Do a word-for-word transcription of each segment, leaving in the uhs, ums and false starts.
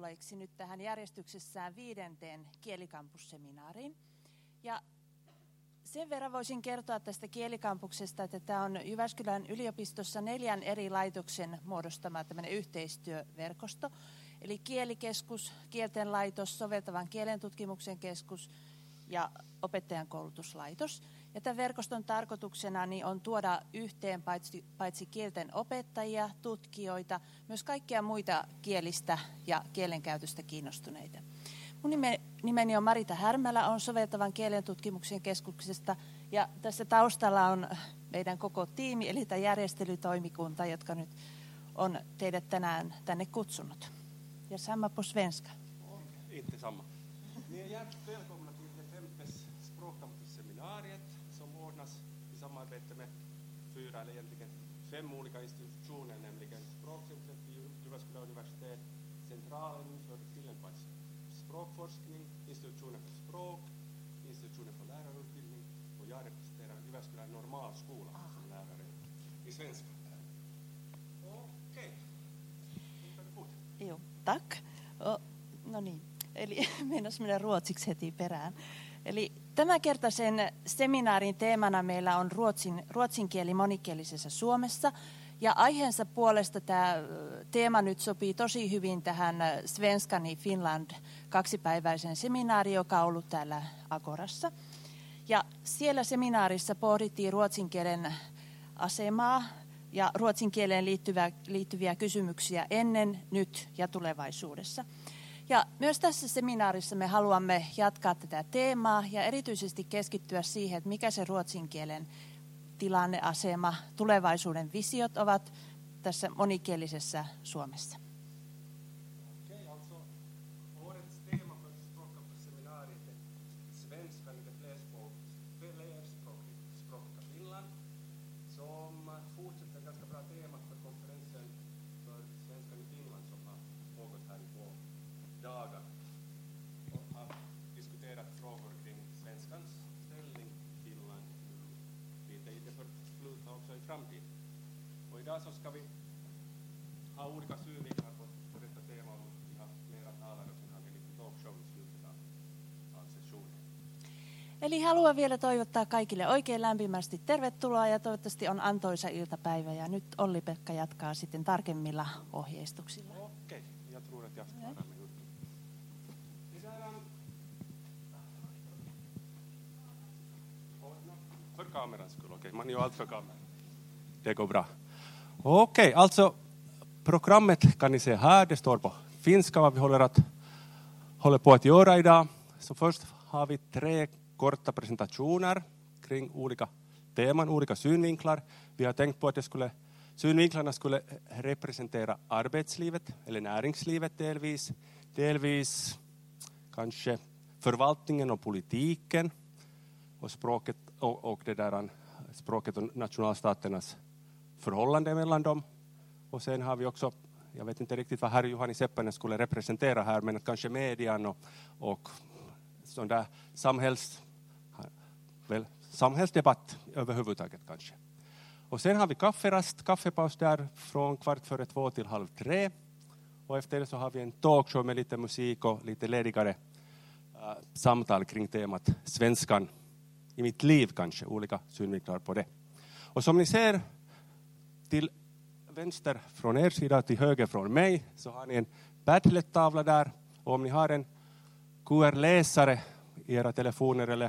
tervetulleiksi nyt tähän järjestyksessään viidenteen kielikampusseminaariin. Ja sen verran voisin kertoa tästä kielikampuksesta, että tämä on Jyväskylän yliopistossa neljän eri laitoksen muodostama tämmöinen yhteistyöverkosto. Eli kielikeskus, kielten laitos, soveltavan kielentutkimuksen keskus ja opettajan koulutuslaitos. Ja tämän verkoston tarkoituksena niin on tuoda yhteen paitsi, paitsi kielten opettajia, tutkijoita, myös kaikkia muita kielistä ja kielenkäytöstä kiinnostuneita. Mun nime, nimeni on Marita Härmälä, olen soveltavan kielentutkimuksen keskuksesta ja tässä taustalla on meidän koko tiimi, eli tämä järjestelytoimikunta, jotka nyt on teidät tänään tänne kutsunut. Ja samma på svenska. Inte samma. Ni är hjärtligt välkomna till det femte språkcampusseminariet som ordnas i samarbete med fyra eller egentligen fem olika institutioner, nämligen Språkcentret vid Jyväskylän universitet, Centralen för tillämpad språkforskning, Institutionen för språk, Institutionen för lärarutbildning och jag representerar Jyväskylän normalskola som lärare i svenska. Okej. Joo, tack. Oh, no niin, eli mennäs mennä ruotsiksi heti perään. Eli tämänkertaisen seminaarin teemana meillä on ruotsin, ruotsin kieli monikielisessä Suomessa. Ja aiheensa puolesta tämä teema nyt sopii tosi hyvin tähän Svenskan i Finland kaksipäiväisen seminaari, joka on ollut täällä Agorassa. Ja siellä seminaarissa pohdittiin ruotsin kielen asemaa ja ruotsin kieleen liittyviä, liittyviä kysymyksiä ennen, nyt ja tulevaisuudessa. Ja myös tässä seminaarissa me haluamme jatkaa tätä teemaa ja erityisesti keskittyä siihen, että mikä se ruotsin kielen tilanne, asema, tulevaisuuden visiot ovat tässä monikielisessä Suomessa. Okej, alltså årets tema för språkcampusseminariet är svenskan i det flerspråkiga Finland, som fortsätter ganska bra temat för konferensen för svenskan i Finland som har pågått här i två dagar och har diskuterat frågor kring svenskans ställning i Finland lite i det förflutna också i framtiden. Och idag så ska vi ha olika synvinklar på, på detta tema och vi har flera talare och sen har vi lite talkshow i slutet av, av sessionen. Eli haluan vielä toivottaa kaikille oikein lämpimästi tervetuloa ja toivottavasti on antoisa iltapäivä. Ja nyt Olli-Pekka jatkaa sitten tarkemmilla ohjeistuksilla. Okej, jag tror att jag klarar mig upp. För kamerans skull, okej. Man gör allt för kameran. Det går bra. Okej, alltså programmet kan ni se här. Det står på finska vad vi håller, att, håller på att göra idag. Så först har vi tre korta presentationer kring olika teman, olika synvinklar. Vi har tänkt på att det skulle, synvinklarna skulle representera arbetslivet eller näringslivet delvis. Delvis kanske förvaltningen och politiken och språket och, och det där, språket och nationalstaternas förhållande mellan dem. Och sen har vi också, jag vet inte riktigt vad herr Juhani Seppänen skulle representera här, men kanske median och, och sån där samhälls, väl, samhällsdebatt överhuvudtaget kanske. Och sen har vi kafferast, kaffepaus där från kvart före två till halv tre. Och efter det så har vi en talkshow med lite musik och lite ledigare äh, samtal kring temat svenskan i mitt liv kanske, olika synvinklar på det. Och som ni ser till vänster från er sida till höger från mig så har ni en Padlet-tavla där. Och om ni har en Q R-läsare i era telefoner eller,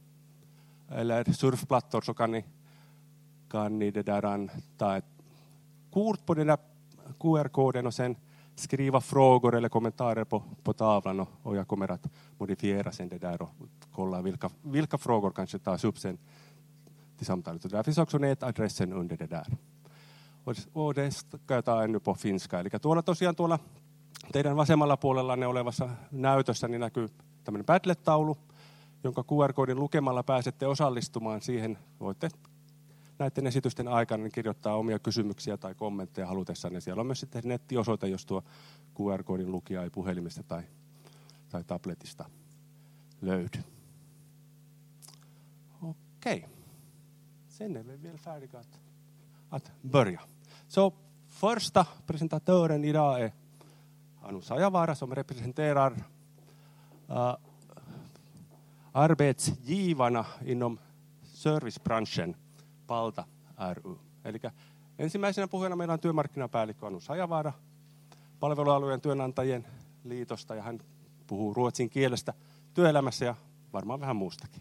eller surfplattor så kan ni, kan ni det där, ta ett kort på den där Q R-koden och sen skriva frågor eller kommentarer på, på tavlan och, och jag kommer att modifiera sen det där och kolla vilka, vilka frågor kanske tas upp sen till samtalet. Och där finns också nätadressen under det där. Och, och det ska jag ta ännu på finska. Eli tuolla tosiaan tuolla teidän vasemmalla puolellanne olevassa näytössä niin näkyy tämmöinen Padlet-taulu, jonka Q R-koodin lukemalla pääsette osallistumaan siihen. Voitte näiden esitysten aikana kirjoittaa omia kysymyksiä tai kommentteja halutessanne. Siellä on myös sitten nettiosoite, jos tuo Q R-koodin lukija ei puhelimesta tai, tai tabletista löydy. Okej. Sen är vi väl färdiga att, att börja. Så första presentatören idag är Anu Sajavaara som representerar uh, arbetsgivarna inom servicebranschen Palta ry. Eli ensimmäisenä puhujana meillä on työmarkkinapäällikkö Anu Sajavaara palvelualueen työnantajien liitosta, ja hän puhuu ruotsin kielestä työelämässä ja varmaan vähän muustakin.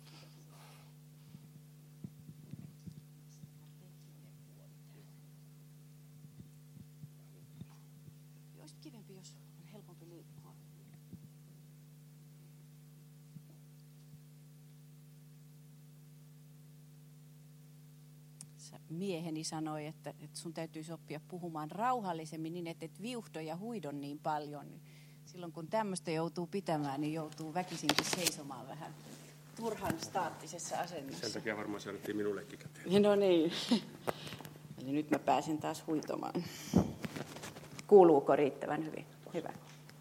Olisi kivempi, jos on helpompi liikkua. Mieheni sanoi, että, että sun täytyisi oppia puhumaan rauhallisemmin niin, että et viuhdo ja huidon niin paljon. Silloin kun tämmöistä joutuu pitämään, niin joutuu väkisinkin seisomaan vähän turhan staattisessa asennossa. Sen takia varmaan se annettiin minullekin käteen. No niin. Eli nyt mä pääsen taas huitomaan. Kuuluuko riittävän hyvin? Hyvä.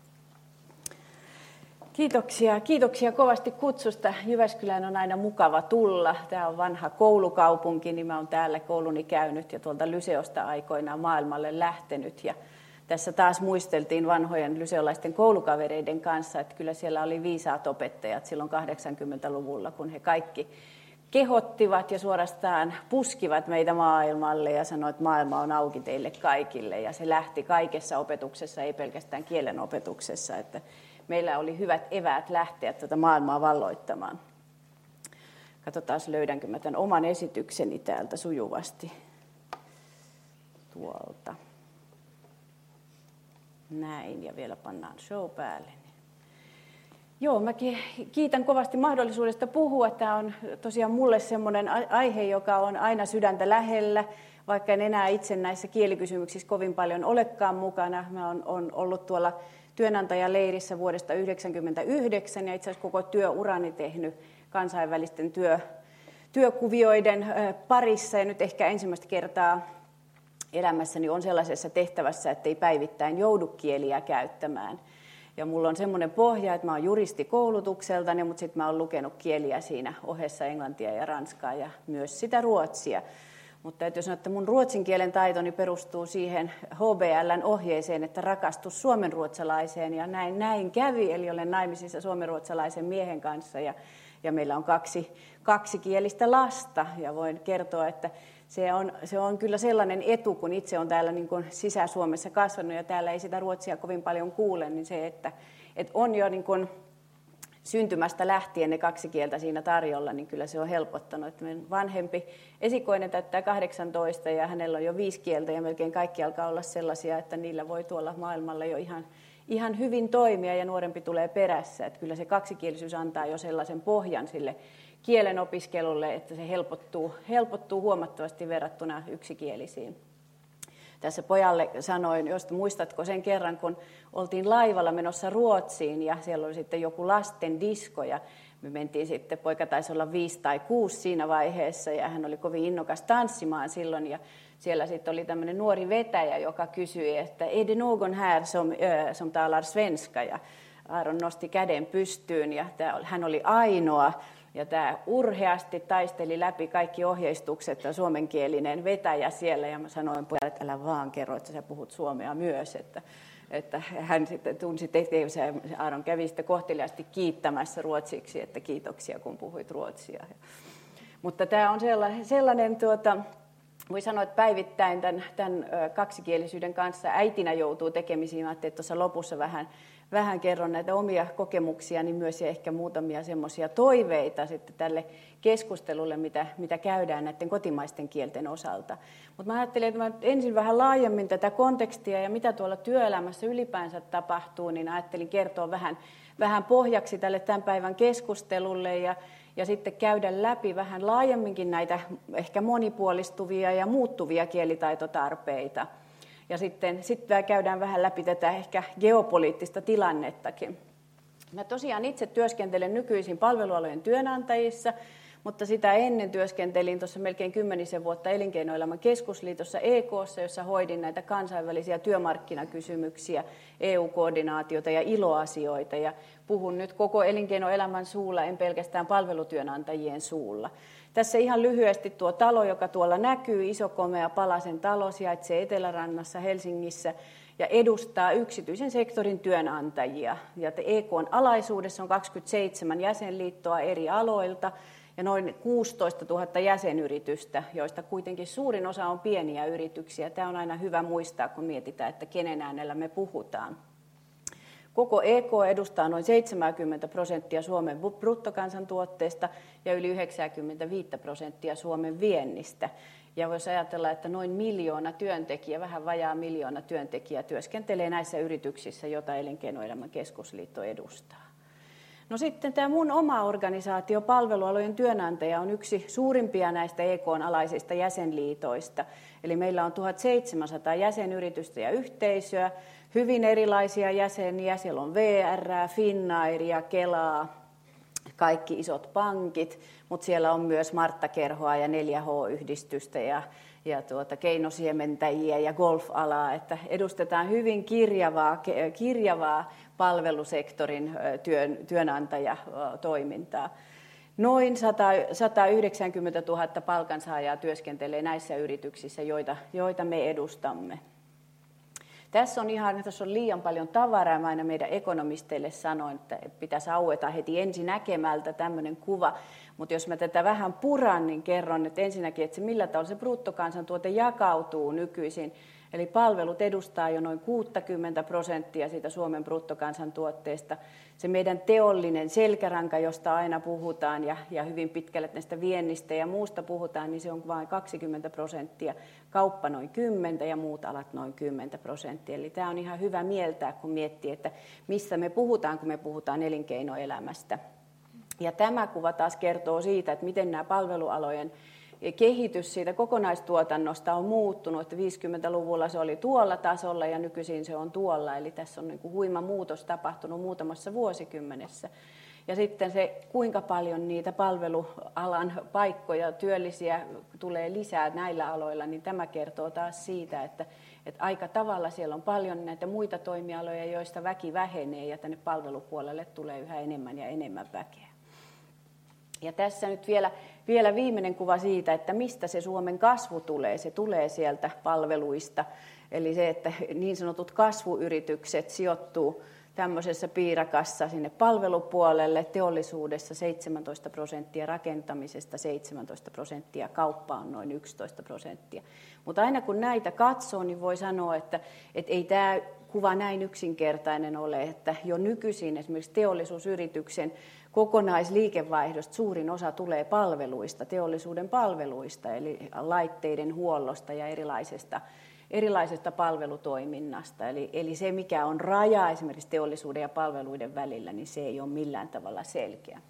Kiitoksia. Kiitoksia kovasti kutsusta. Jyväskylään on aina mukava tulla. Tämä on vanha koulukaupunki, niin mä oon täällä kouluni käynyt ja tuolta Lyseosta aikoinaan maailmalle lähtenyt. Ja tässä taas muisteltiin vanhojen lyseolaisten koulukavereiden kanssa, että kyllä siellä oli viisaat opettajat silloin kahdeksankymmentäluvulla, kun he kaikki kehottivat ja suorastaan puskivat meitä maailmalle ja sanoivat, että maailma on auki teille kaikille. Ja se lähti kaikessa opetuksessa, ei pelkästään kielen opetuksessa, että meillä oli hyvät eväät lähteä tätä maailmaa valloittamaan. Katsotaan, löydänkö mä tämän oman esitykseni täältä sujuvasti tuolta. Näin, ja vielä pannaan show päälle. Joo, mä kiitän kovasti mahdollisuudesta puhua. Tämä on tosiaan mulle semmoinen aihe, joka on aina sydäntä lähellä, vaikka en enää itse näissä kielikysymyksissä kovin paljon olekaan mukana. Mä oon, oon ollut tuolla työnantajaleirissä vuodesta yhdeksänkymmentäyhdeksän ja itse asiassa koko työurani tehnyt kansainvälisten työ, työkuvioiden parissa, ja nyt ehkä ensimmäistä kertaa elämässäni on sellaisessa tehtävässä, että ei päivittäin joudu kieliä käyttämään. Ja mulla on semmoinen pohja, että mä oon juristi koulutukseltani, mutta sitten mä oon lukenut kieliä siinä ohessa, englantia ja ranskaa ja myös sitä ruotsia. Mutta täytyy sanoa, että mun ruotsin kielen taitoni perustuu siihen H B L:n ohjeeseen, että rakastus suomenruotsalaiseen, ja näin, näin kävi, eli olen naimisissa suomenruotsalaisen miehen kanssa, ja, ja meillä on kaksi kaksikielistä lasta, ja voin kertoa, että Se on, se on kyllä sellainen etu, kun itse on täällä niin kuin Sisä-Suomessa kasvanut ja täällä ei sitä ruotsia kovin paljon kuule, niin se, että, että on jo niin kuin syntymästä lähtien ne kaksi kieltä siinä tarjolla, niin kyllä se on helpottanut. Että vanhempi esikoinen täyttää kahdeksantoista ja hänellä on jo viisi kieltä ja melkein kaikki alkaa olla sellaisia, että niillä voi tuolla maailmalla jo ihan, ihan hyvin toimia ja nuorempi tulee perässä. Että kyllä se kaksikielisyys antaa jo sellaisen pohjan sille kielen opiskelulle, että se helpottuu, helpottuu huomattavasti verrattuna yksikielisiin. Tässä pojalle sanoin, jos muistatko sen kerran, kun oltiin laivalla menossa Ruotsiin ja siellä oli sitten joku lasten disko ja me mentiin sitten, poika taisi olla viisi tai kuusi siinä vaiheessa ja hän oli kovin innokas tanssimaan silloin ja siellä sitten oli tämmöinen nuori vetäjä, joka kysyi, että är det någon här som, äh, som talar svenska, ja Aaron nosti käden pystyyn ja tämä, hän oli ainoa. Ja tämä urheasti taisteli läpi kaikki ohjeistukset ja suomenkielinen vetäjä siellä. Ja mä sanoin pojalle, että älä vaan kerro, että sä puhut suomea myös. Että, että hän sitten tunsi, että Aaron kävi sitten kohteliaasti kiittämässä ruotsiksi, että kiitoksia kun puhuit ruotsia. Mutta tämä on sellainen, sellainen tuota, voi sanoa, että päivittäin tämän, tämän kaksikielisyyden kanssa äitinä joutuu tekemisiin. Mä ajattelin, että tuossa lopussa vähän, vähän kerron näitä omia kokemuksia, niin myös ja ehkä muutamia semmoisia toiveita sitten tälle keskustelulle, mitä, mitä käydään näiden kotimaisten kielten osalta. Mutta mä ajattelin, että mä ensin vähän laajemmin tätä kontekstia ja mitä tuolla työelämässä ylipäänsä tapahtuu, niin ajattelin kertoa vähän, vähän pohjaksi tälle tämän päivän keskustelulle ja Ja sitten käydä läpi vähän laajemminkin näitä ehkä monipuolistuvia ja muuttuvia kielitaitotarpeita. Ja sitten, sitten käydään vähän läpi tätä ehkä geopoliittista tilannettakin. Mä tosiaan itse työskentelen nykyisin palvelualojen työnantajissa, mutta sitä ennen työskentelin tuossa melkein kymmenisen vuotta Elinkeinoelämän keskusliitossa E K:ssa, jossa hoidin näitä kansainvälisiä työmarkkinakysymyksiä, E U-koordinaatiota ja I L O-asioita. Ja puhun nyt koko elinkeinoelämän suulla, en pelkästään palvelutyönantajien suulla. Tässä ihan lyhyesti tuo talo, joka tuolla näkyy, iso komea Palasen talo, sijaitsee Etelärannassa Helsingissä. ja edustaa yksityisen sektorin työnantajia. Ja E K:n alaisuudessa on kaksikymmentäseitsemän jäsenliittoa eri aloilta ja noin kuusitoistatuhatta jäsenyritystä, joista kuitenkin suurin osa on pieniä yrityksiä. Tämä on aina hyvä muistaa, kun mietitään, että kenen äänellä me puhutaan. Koko E K edustaa noin seitsemänkymmentä prosenttia Suomen bruttokansantuotteesta ja yli yhdeksänkymmentäviisi prosenttia Suomen viennistä. Ja voisi ajatella, että noin miljoona työntekijää, vähän vajaa miljoona työntekijää työskentelee näissä yrityksissä, joita Elinkeinoelämän keskusliitto edustaa. No sitten tämä mun oma organisaatio, Palvelualojen työnantaja, on yksi suurimpia näistä E K:n alaisista jäsenliitoista. Eli meillä on tuhatseitsemänsataa jäsenyritystä ja yhteisöä, hyvin erilaisia jäseniä. Siellä on V R, Finnairia, Kelaa, kaikki isot pankit, mutta siellä on myös Martta Kerhoa ja neljä H-yhdistystä ja, ja tuota, keinosiementäjiä ja golf-alaa, että edustetaan hyvin kirjavaa, kirjavaa palvelusektorin työn, työnantajatoimintaa. Noin sata yhdeksänkymmentätuhatta palkansaajaa työskentelee näissä yrityksissä, joita, joita me edustamme. Tässä on, ihan, tässä on liian paljon tavaraa. Mä aina meidän ekonomisteille sanoin, että pitäisi aueta heti ensi näkemältä tämmöinen kuva. Mutta jos mä tätä vähän puran, niin kerron, että ensinnäkin, että se millä tavalla se bruttokansantuote jakautuu nykyisin. Eli palvelut edustaa jo noin kuusikymmentä prosenttia siitä Suomen bruttokansantuotteesta. Se meidän teollinen selkäranka, josta aina puhutaan ja, ja hyvin pitkälle näistä viennistä ja muusta puhutaan, niin se on vain kaksikymmentä prosenttia. Kauppa noin kymmenen ja muut alat noin kymmenen prosenttia. Eli tämä on ihan hyvä mieltää, kun miettii, että mistä me puhutaan, kun me puhutaan elinkeinoelämästä. Ja tämä kuva taas kertoo siitä, että miten nämä palvelualojen kehitys siitä kokonaistuotannosta on muuttunut, että viisikymmentäluvulla se oli tuolla tasolla ja nykyisin se on tuolla, eli tässä on niin kuin huima muutos tapahtunut muutamassa vuosikymmenessä. Ja sitten se, kuinka paljon niitä palvelualan paikkoja, työllisiä tulee lisää näillä aloilla, niin tämä kertoo taas siitä, että, että aika tavalla siellä on paljon näitä muita toimialoja, joista väki vähenee ja tänne palvelupuolelle tulee yhä enemmän ja enemmän väkeä. Ja tässä nyt vielä, vielä viimeinen kuva siitä, että mistä se Suomen kasvu tulee. Se tulee sieltä palveluista, eli se, että niin sanotut kasvuyritykset sijoittuu tämmöisessä piirakassa sinne palvelupuolelle, teollisuudessa seitsemäntoista prosenttia, rakentamisesta seitsemäntoista prosenttia, kauppa on noin yksitoista prosenttia. Mutta aina kun näitä katsoo, niin voi sanoa, että, että ei tämä kuva näin yksinkertainen ole, että jo nykyisin esimerkiksi teollisuusyrityksen kokonaisliikevaihdosta suurin osa tulee palveluista, teollisuuden palveluista, eli laitteiden huollosta ja erilaisesta, erilaisesta palvelutoiminnasta. Eli, eli se, mikä on raja esimerkiksi teollisuuden ja palveluiden välillä, niin se ei ole millään tavalla selkeä.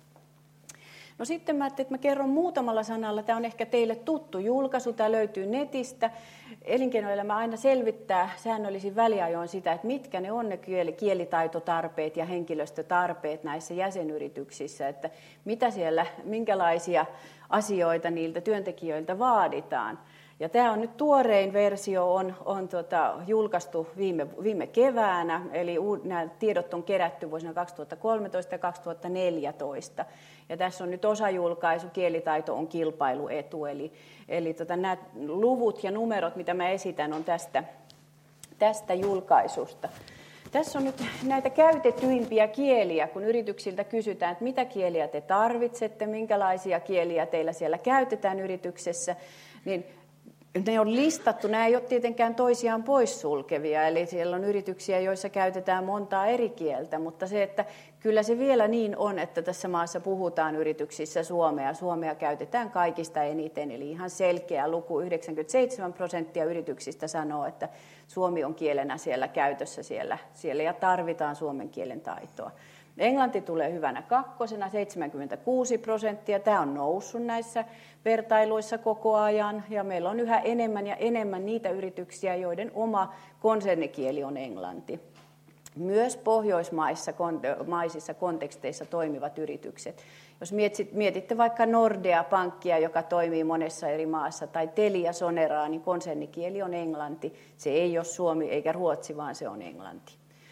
No sitten mä ajattelin, että mä kerron muutamalla sanalla. Tämä on ehkä teille tuttu julkaisu, tämä löytyy netistä. Elinkeinoelämä aina selvittää säännöllisin väliajoin sitä, että mitkä ne on ne kielitaitotarpeet ja henkilöstötarpeet näissä jäsenyrityksissä, että mitä siellä, minkälaisia asioita niiltä työntekijöiltä vaaditaan. Ja tämä on nyt tuorein versio, on, on tota, julkaistu viime, viime keväänä, eli u, nämä tiedot on kerätty vuosina kaksituhattakolmetoista ja kaksituhattaneljätoista. Ja tässä on nyt osajulkaisu, kielitaito on kilpailuetu, eli, eli tota, nämä luvut ja numerot, mitä mä esitän, on tästä, tästä julkaisusta. Tässä on nyt näitä käytetyimpiä kieliä, kun yrityksiltä kysytään, että mitä kieliä te tarvitsette, minkälaisia kieliä teillä siellä käytetään yrityksessä, niin ne on listattu, nämä ei ole tietenkään toisiaan poissulkevia, eli siellä on yrityksiä, joissa käytetään montaa eri kieltä, mutta se, että kyllä se vielä niin on, että tässä maassa puhutaan yrityksissä suomea, suomea käytetään kaikista eniten, eli ihan selkeä luku, yhdeksänkymmentäseitsemän prosenttia yrityksistä sanoo, että suomi on kielenä siellä käytössä siellä, siellä ja tarvitaan suomen kielen taitoa. Englanti tulee hyvänä kakkosena, seitsemänkymmentäkuusi prosenttia. Tämä on noussut näissä vertailuissa koko ajan ja meillä on yhä enemmän ja enemmän niitä yrityksiä, joiden oma konsernikieli on englanti. Myös pohjoismaissa maisissa konteksteissa toimivat yritykset. Jos mietitte vaikka Nordea-pankkia, joka toimii monessa eri maassa, tai Telia Soneraa, niin konsernikieli on englanti. Se ei ole suomi eikä ruotsi, vaan se on englanti.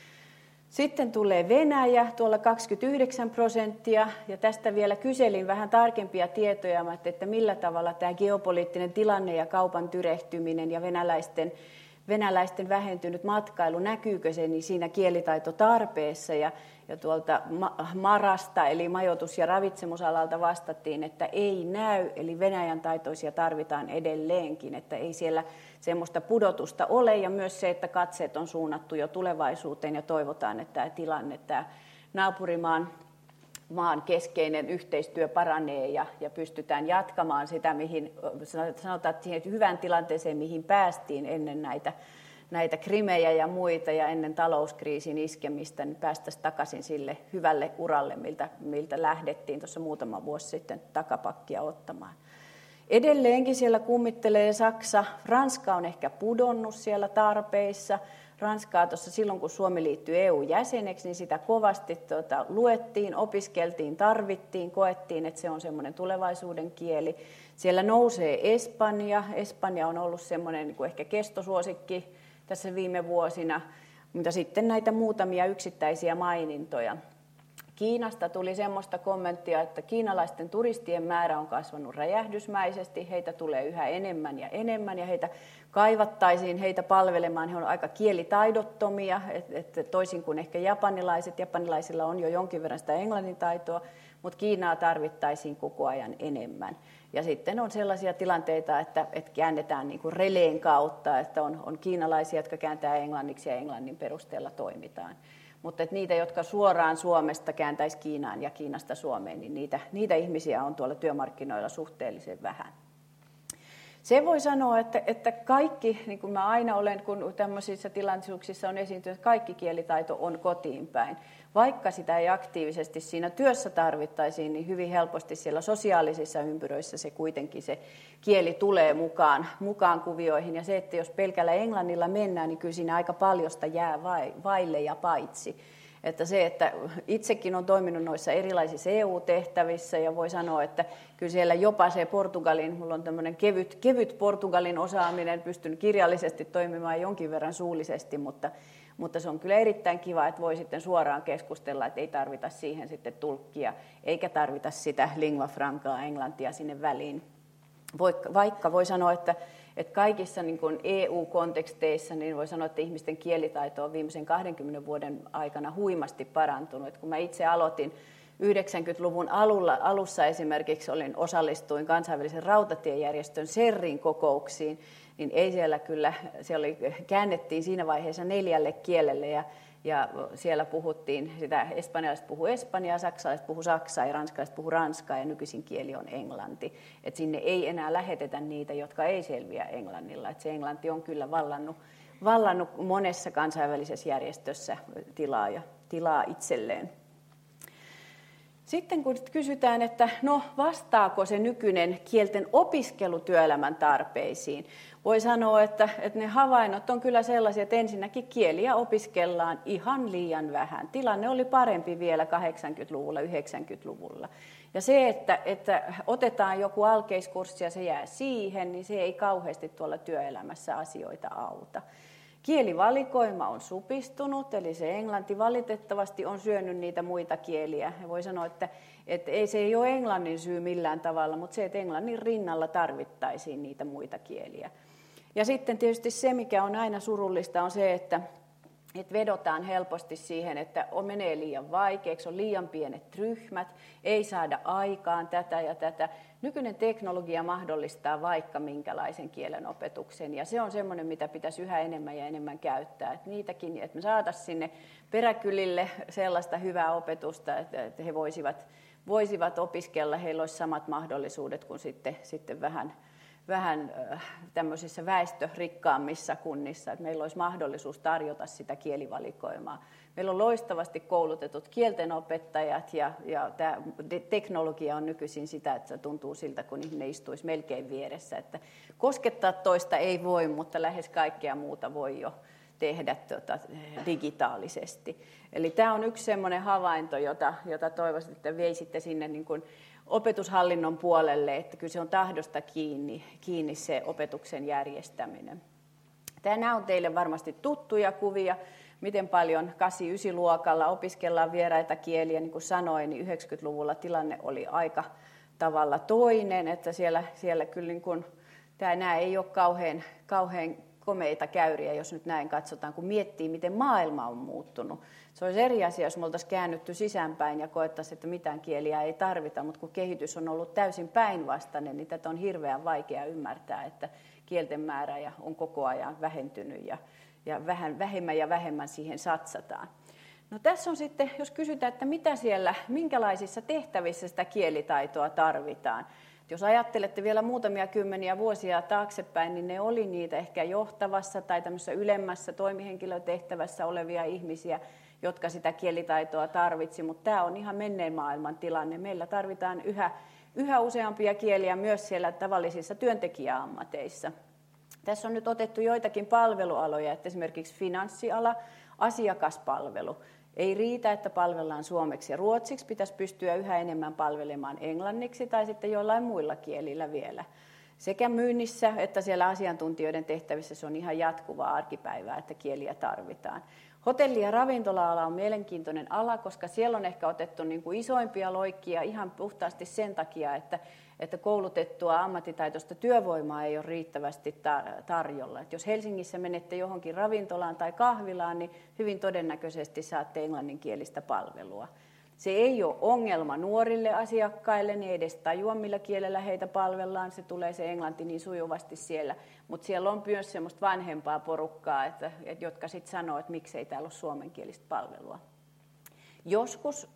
Sitten tulee Venäjä, tuolla kaksikymmentäyhdeksän prosenttia, ja tästä vielä kyselin vähän tarkempia tietoja, että millä tavalla tämä geopoliittinen tilanne ja kaupan tyrehtyminen ja venäläisten venäläisten vähentynyt matkailu, näkyykö se niin siinä kielitaitotarpeessa. Ja, ja tuolta Marasta, eli majoitus- ja ravitsemusalalta vastattiin, että ei näy, eli Venäjän taitoisia tarvitaan edelleenkin, että ei siellä semmoista pudotusta ole. Ja myös se, että katseet on suunnattu jo tulevaisuuteen ja toivotaan, että tämä tilanne, tämä naapurimaan maan keskeinen yhteistyö paranee ja, ja pystytään jatkamaan sitä, mihin sanotaan, että siihen hyvään tilanteeseen, mihin päästiin ennen näitä, näitä krimejä ja muita ja ennen talouskriisin iskemistä, niin päästäisiin takaisin sille hyvälle uralle, miltä, miltä lähdettiin tuossa muutama vuosi sitten takapakkia ottamaan. Edelleenkin siellä kummittelee Saksa. Ranska on ehkä pudonnut siellä tarpeissa. Ranskaa tuossa silloin, kun Suomi liittyi E U-jäseneksi, niin sitä kovasti tuota, luettiin, opiskeltiin, tarvittiin, koettiin, että se on semmoinen tulevaisuuden kieli. Siellä nousee Espanja. Espanja on ollut semmoinen niin kuin ehkä kestosuosikki tässä viime vuosina, mutta sitten näitä muutamia yksittäisiä mainintoja. Kiinasta tuli semmoista kommenttia, että kiinalaisten turistien määrä on kasvanut räjähdysmäisesti, heitä tulee yhä enemmän ja enemmän ja heitä kaivattaisiin heitä palvelemaan, he on aika kielitaidottomia, että toisin kuin ehkä japanilaiset, japanilaisilla on jo jonkin verran sitä englannin taitoa, mutta Kiinaa tarvittaisiin koko ajan enemmän. Ja sitten on sellaisia tilanteita, että, että käännetään niin kuin releen kautta, että on, on kiinalaisia, jotka kääntää englanniksi ja englannin perusteella toimitaan. Mutta että niitä, jotka suoraan Suomesta kääntäisi Kiinaan ja Kiinasta Suomeen, niin niitä, niitä ihmisiä on tuolla työmarkkinoilla suhteellisen vähän. Se voi sanoa, että, että kaikki, niin kuin mä aina olen, kun tämmöisissä tilaisuuksissa on esiintynyt, että kaikki kielitaito on kotiin päin. Vaikka sitä ei aktiivisesti siinä työssä tarvittaisiin, niin hyvin helposti siellä sosiaalisissa ympyröissä se kuitenkin se kieli tulee mukaan, mukaan kuvioihin. Ja se, että jos pelkällä englannilla mennään, niin kyllä siinä aika paljosta jää vaille ja paitsi. Että se, että itsekin on toiminut noissa erilaisissa E U-tehtävissä ja voi sanoa, että kyllä siellä jopa se Portugalin, mulla on tämmöinen kevyt, kevyt Portugalin osaaminen, pystyn kirjallisesti toimimaan jonkin verran suullisesti, mutta, mutta se on kyllä erittäin kiva, että voi sitten suoraan keskustella, että ei tarvita siihen sitten tulkkia, eikä tarvita sitä lingua francaa englantia sinne väliin. Vaikka voi sanoa, että Että kaikissa niin kuin E U-konteksteissa niin voi sanoa, että ihmisten kielitaito on viimeisen kahdenkymmenen vuoden aikana huimasti parantunut. Et kun mä itse aloitin yhdeksänkymmentäluvun alulla, alussa esimerkiksi olin, osallistuin kansainvälisen rautatiejärjestön SERRin kokouksiin, niin ei siellä kyllä, se oli, käännettiin siinä vaiheessa neljälle kielelle ja Ja siellä puhuttiin, sitä espanjalaiset puhuu espanjaa, saksalaiset puhuu saksaa ja ranskalaiset puhuu ranskaa ja nykyisin kieli on englanti. Et sinne ei enää lähetetä niitä, jotka ei selviä englannilla. Et se englanti on kyllä vallannut, vallannut monessa kansainvälisessä järjestössä tilaa, ja, tilaa itselleen. Sitten kun kysytään, että no vastaako se nykyinen kielten opiskelu työelämän tarpeisiin, voi sanoa, että, että ne havainnot on kyllä sellaisia, että ensinnäkin kieliä opiskellaan ihan liian vähän. Tilanne oli parempi vielä kahdeksankymmentäluvulla, yhdeksänkymmentäluvulla. Ja se, että, että otetaan joku alkeiskurssi ja se jää siihen, niin se ei kauheasti tuolla työelämässä asioita auta. Kielivalikoima on supistunut, eli se englanti valitettavasti on syönyt niitä muita kieliä. Ja voi sanoa, että, että ei, se ei ole englannin syy millään tavalla, mutta se, että englannin rinnalla tarvittaisiin niitä muita kieliä. Ja sitten tietysti se, mikä on aina surullista, on se, että, että vedotaan helposti siihen, että on, menee liian vaikeaksi, on liian pienet ryhmät, ei saada aikaan tätä ja tätä. Nykyinen teknologia mahdollistaa vaikka minkälaisen kielen opetuksen, ja se on semmoinen, mitä pitäisi yhä enemmän ja enemmän käyttää. Että niitäkin, että me saataisiin sinne peräkylille sellaista hyvää opetusta, että he voisivat, voisivat opiskella, heillä olisi samat mahdollisuudet kuin sitten, sitten vähän, vähän tämmöisissä väestörikkaammissa kunnissa, että meillä olisi mahdollisuus tarjota sitä kielivalikoimaa. Meillä on loistavasti koulutetut kieltenopettajat ja, ja tämä teknologia on nykyisin sitä, että se tuntuu siltä, kun ihminen istuisi melkein vieressä. Että koskettaa toista ei voi, mutta lähes kaikkea muuta voi jo tehdä tuota, digitaalisesti. Eli tämä on yksi sellainen havainto, jota, jota toivoisin, että veisitte sinne niin kuin opetushallinnon puolelle, että kyllä se on tahdosta kiinni, kiinni se opetuksen järjestäminen. Nämä on teille varmasti tuttuja kuvia, miten paljon kahdeksan yhdeksän luokalla opiskellaan vieraita kieliä. Niin kuin sanoin, niin yhdeksänkymmentäluvulla tilanne oli aika tavalla toinen, että siellä, siellä kyllä niin kuin, tämä, nämä ei ole kauhean, kauhean komeita käyriä, jos nyt näin katsotaan, kun miettii, miten maailma on muuttunut. Se olisi eri asia, jos me oltaisiin käännytty sisäänpäin ja koettaisiin, että mitään kieliä ei tarvita, mutta kun kehitys on ollut täysin päinvastainen, niin tätä on hirveän vaikea ymmärtää, että kielten määrä on koko ajan vähentynyt ja, ja vähän, vähemmän ja vähemmän siihen satsataan. No tässä on sitten, jos kysytään, että mitä siellä, minkälaisissa tehtävissä sitä kielitaitoa tarvitaan. Jos ajattelette vielä muutamia kymmeniä vuosia taaksepäin, niin ne oli niitä ehkä johtavassa tai tämmöisessä ylemmässä toimihenkilötehtävässä olevia ihmisiä, jotka sitä kielitaitoa tarvitsi, mutta tämä on ihan menneen maailman tilanne. Meillä tarvitaan yhä, yhä useampia kieliä myös siellä tavallisissa työntekijäammateissa. Tässä on nyt otettu joitakin palvelualoja, että esimerkiksi finanssiala, asiakaspalvelu. Ei riitä, että palvellaan suomeksi ja ruotsiksi, pitäisi pystyä yhä enemmän palvelemaan englanniksi tai sitten jollain muilla kielillä vielä. Sekä myynnissä että siellä asiantuntijoiden tehtävissä se on ihan jatkuvaa arkipäivää, että kieliä tarvitaan. Hotelli- ja ravintola-ala on mielenkiintoinen ala, koska siellä on ehkä otettu niin kuin isoimpia loikkia ihan puhtaasti sen takia, että, että koulutettua ammattitaitoista työvoimaa ei ole riittävästi tarjolla. Että jos Helsingissä menette johonkin ravintolaan tai kahvilaan, niin hyvin todennäköisesti saatte englanninkielistä palvelua. Se ei ole ongelma nuorille asiakkaille, niin ei edes tajua, millä kielellä heitä palvellaan. Se tulee se englanti niin sujuvasti siellä. Mutta siellä on myös semmoista vanhempaa porukkaa, että, että, jotka sitten sanoo, että miksei täällä ole suomenkielistä palvelua. Joskus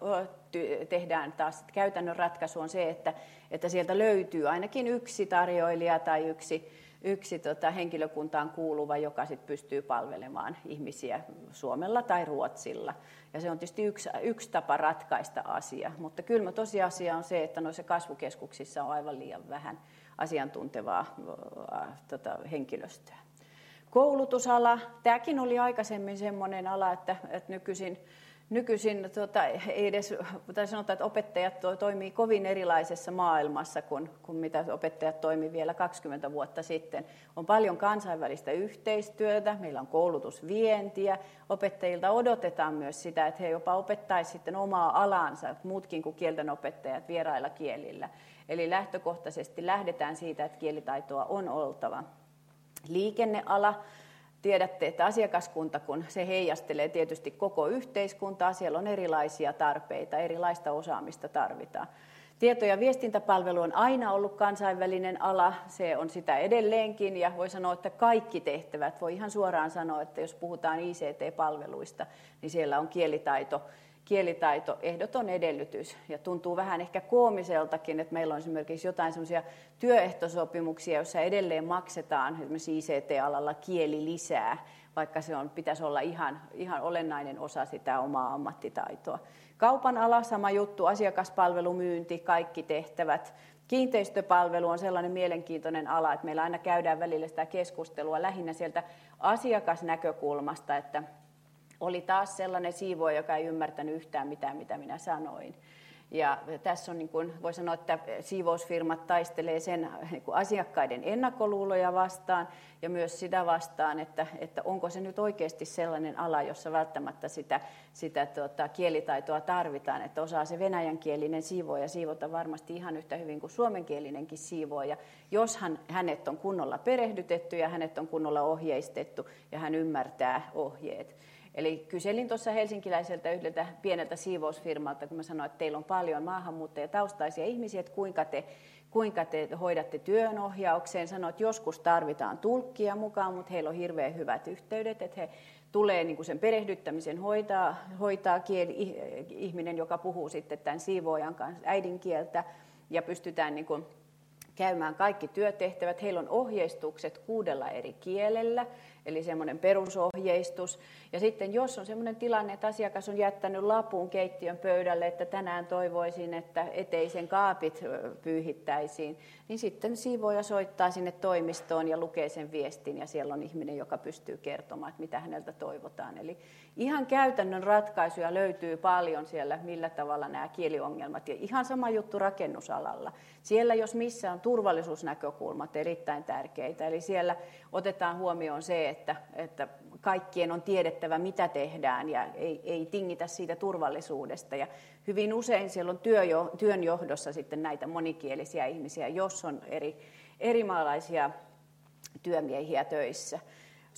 tehdään taas käytännön ratkaisu on se, että, että sieltä löytyy ainakin yksi tarjoilija tai yksi, yksi tota, henkilökuntaan kuuluva, joka sit pystyy palvelemaan ihmisiä suomella tai ruotsilla. Ja se on tietysti yksi, yksi tapa ratkaista asia, mutta kylmä tosiasia on se, että noissa kasvukeskuksissa on aivan liian vähän asiantuntevaa äh, tota, henkilöstöä. Koulutusala, tämäkin oli aikaisemmin semmoinen ala, että, että nykyisin Nykyisin tota, ei edes, tai sanotaan, että opettajat to, toimii kovin erilaisessa maailmassa kuin, kuin mitä opettajat toimivat vielä kaksikymmentä vuotta sitten. On paljon kansainvälistä yhteistyötä, meillä on koulutusvientiä. Opettajilta odotetaan myös sitä, että he jopa opettaisivat sitten omaa alaansa, muutkin kuin kieltenopettajat vierailla kielillä. Eli lähtökohtaisesti lähdetään siitä, että kielitaitoa on oltava. Liikenneala. Tiedätte, että asiakaskunta, kun se heijastelee tietysti koko yhteiskuntaa, siellä on erilaisia tarpeita, erilaista osaamista tarvitaan. Tieto- ja viestintäpalvelu on aina ollut kansainvälinen ala, se on sitä edelleenkin ja voi sanoa, että kaikki tehtävät, voi ihan suoraan sanoa, että jos puhutaan I C T-palveluista, niin siellä on kielitaito. Kielitaito ehdoton edellytys ja tuntuu vähän ehkä koomiseltakin, että meillä on esimerkiksi jotain sellaisia työehtosopimuksia, joissa edelleen maksetaan esimerkiksi I C T-alalla kieli lisää, vaikka se on, pitäisi olla ihan, ihan olennainen osa sitä omaa ammattitaitoa. Kaupan ala, sama juttu, asiakaspalvelumyynti, kaikki tehtävät. Kiinteistöpalvelu on sellainen mielenkiintoinen ala, että meillä aina käydään välillä sitä keskustelua lähinnä sieltä asiakasnäkökulmasta, että oli taas sellainen siivooja, joka ei ymmärtänyt yhtään mitään, mitä minä sanoin. Ja tässä on, niin kuin, voi sanoa, että siivousfirmat taistelee sen niin kuin asiakkaiden ennakkoluuloja vastaan ja myös sitä vastaan, että, että onko se nyt oikeasti sellainen ala, jossa välttämättä sitä, sitä tuota, kielitaitoa tarvitaan, että osaa se venäjänkielinen siivooja siivota varmasti ihan yhtä hyvin kuin suomenkielinenkin siivooja, jos hän, hänet on kunnolla perehdytetty ja hänet on kunnolla ohjeistettu ja hän ymmärtää ohjeet. Eli kyselin tuossa helsinkiläiseltä yhdeltä pieneltä siivousfirmalta, kun mä sanoin, että teillä on paljon maahanmuuttajataustaisia ihmisiä, että kuinka te, kuinka te hoidatte työnohjaukseen. Sanoin, että joskus tarvitaan tulkkia mukaan, mutta heillä on hirveän hyvät yhteydet, että he tulee niin kuin sen perehdyttämisen hoitaa, hoitaa kieli, ihminen, joka puhuu sitten tämän siivoojan kanssa äidinkieltä ja pystytään niin kuin käymään kaikki työtehtävät. Heillä on ohjeistukset kuudella eri kielellä, eli semmoinen perusohjeistus. Ja sitten jos on semmoinen tilanne, että asiakas on jättänyt lapun keittiön pöydälle, että tänään toivoisin, että eteisen kaapit pyyhittäisiin, niin sitten siivooja soittaa sinne toimistoon ja lukee sen viestin, ja siellä on ihminen, joka pystyy kertomaan, että mitä häneltä toivotaan. Eli ihan käytännön ratkaisuja löytyy paljon siellä, millä tavalla nämä kieliongelmat. Ja ihan sama juttu rakennusalalla. Siellä, jos missä on turvallisuusnäkökulmat erittäin tärkeitä, eli siellä otetaan huomioon se, että, että kaikkien on tiedettävä, mitä tehdään, ja ei, ei tingitä siitä turvallisuudesta. Ja hyvin usein siellä on työjo, työn johdossa sitten näitä monikielisiä ihmisiä, jos on eri, eri maalaisia työmiehiä töissä.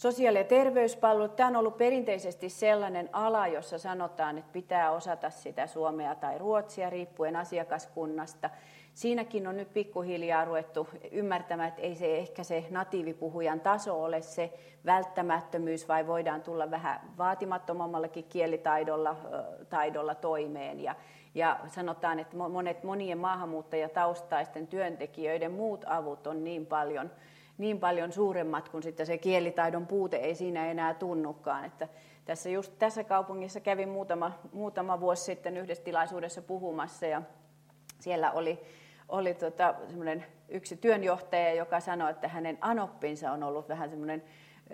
Sosiaali- ja terveyspalvelut, tämä on ollut perinteisesti sellainen ala, jossa sanotaan, että pitää osata sitä suomea tai ruotsia riippuen asiakaskunnasta. Siinäkin on nyt pikkuhiljaa ruvettu ymmärtämään, että ei se ehkä se natiivipuhujan taso ole se välttämättömyys, vai voidaan tulla vähän vaatimattomammallakin kielitaidolla taidolla toimeen. Ja, ja sanotaan, että monet, monien maahanmuuttajataustaisten työntekijöiden muut avut on niin paljon, niin paljon suuremmat, kun sitten se kielitaidon puute ei siinä enää tunnukaan. Että tässä, just tässä kaupungissa kävin muutama, muutama vuosi sitten yhdessä tilaisuudessa puhumassa, ja siellä oli, oli tota, yksi työnjohtaja, joka sanoi, että hänen anoppinsa on ollut vähän semmoinen,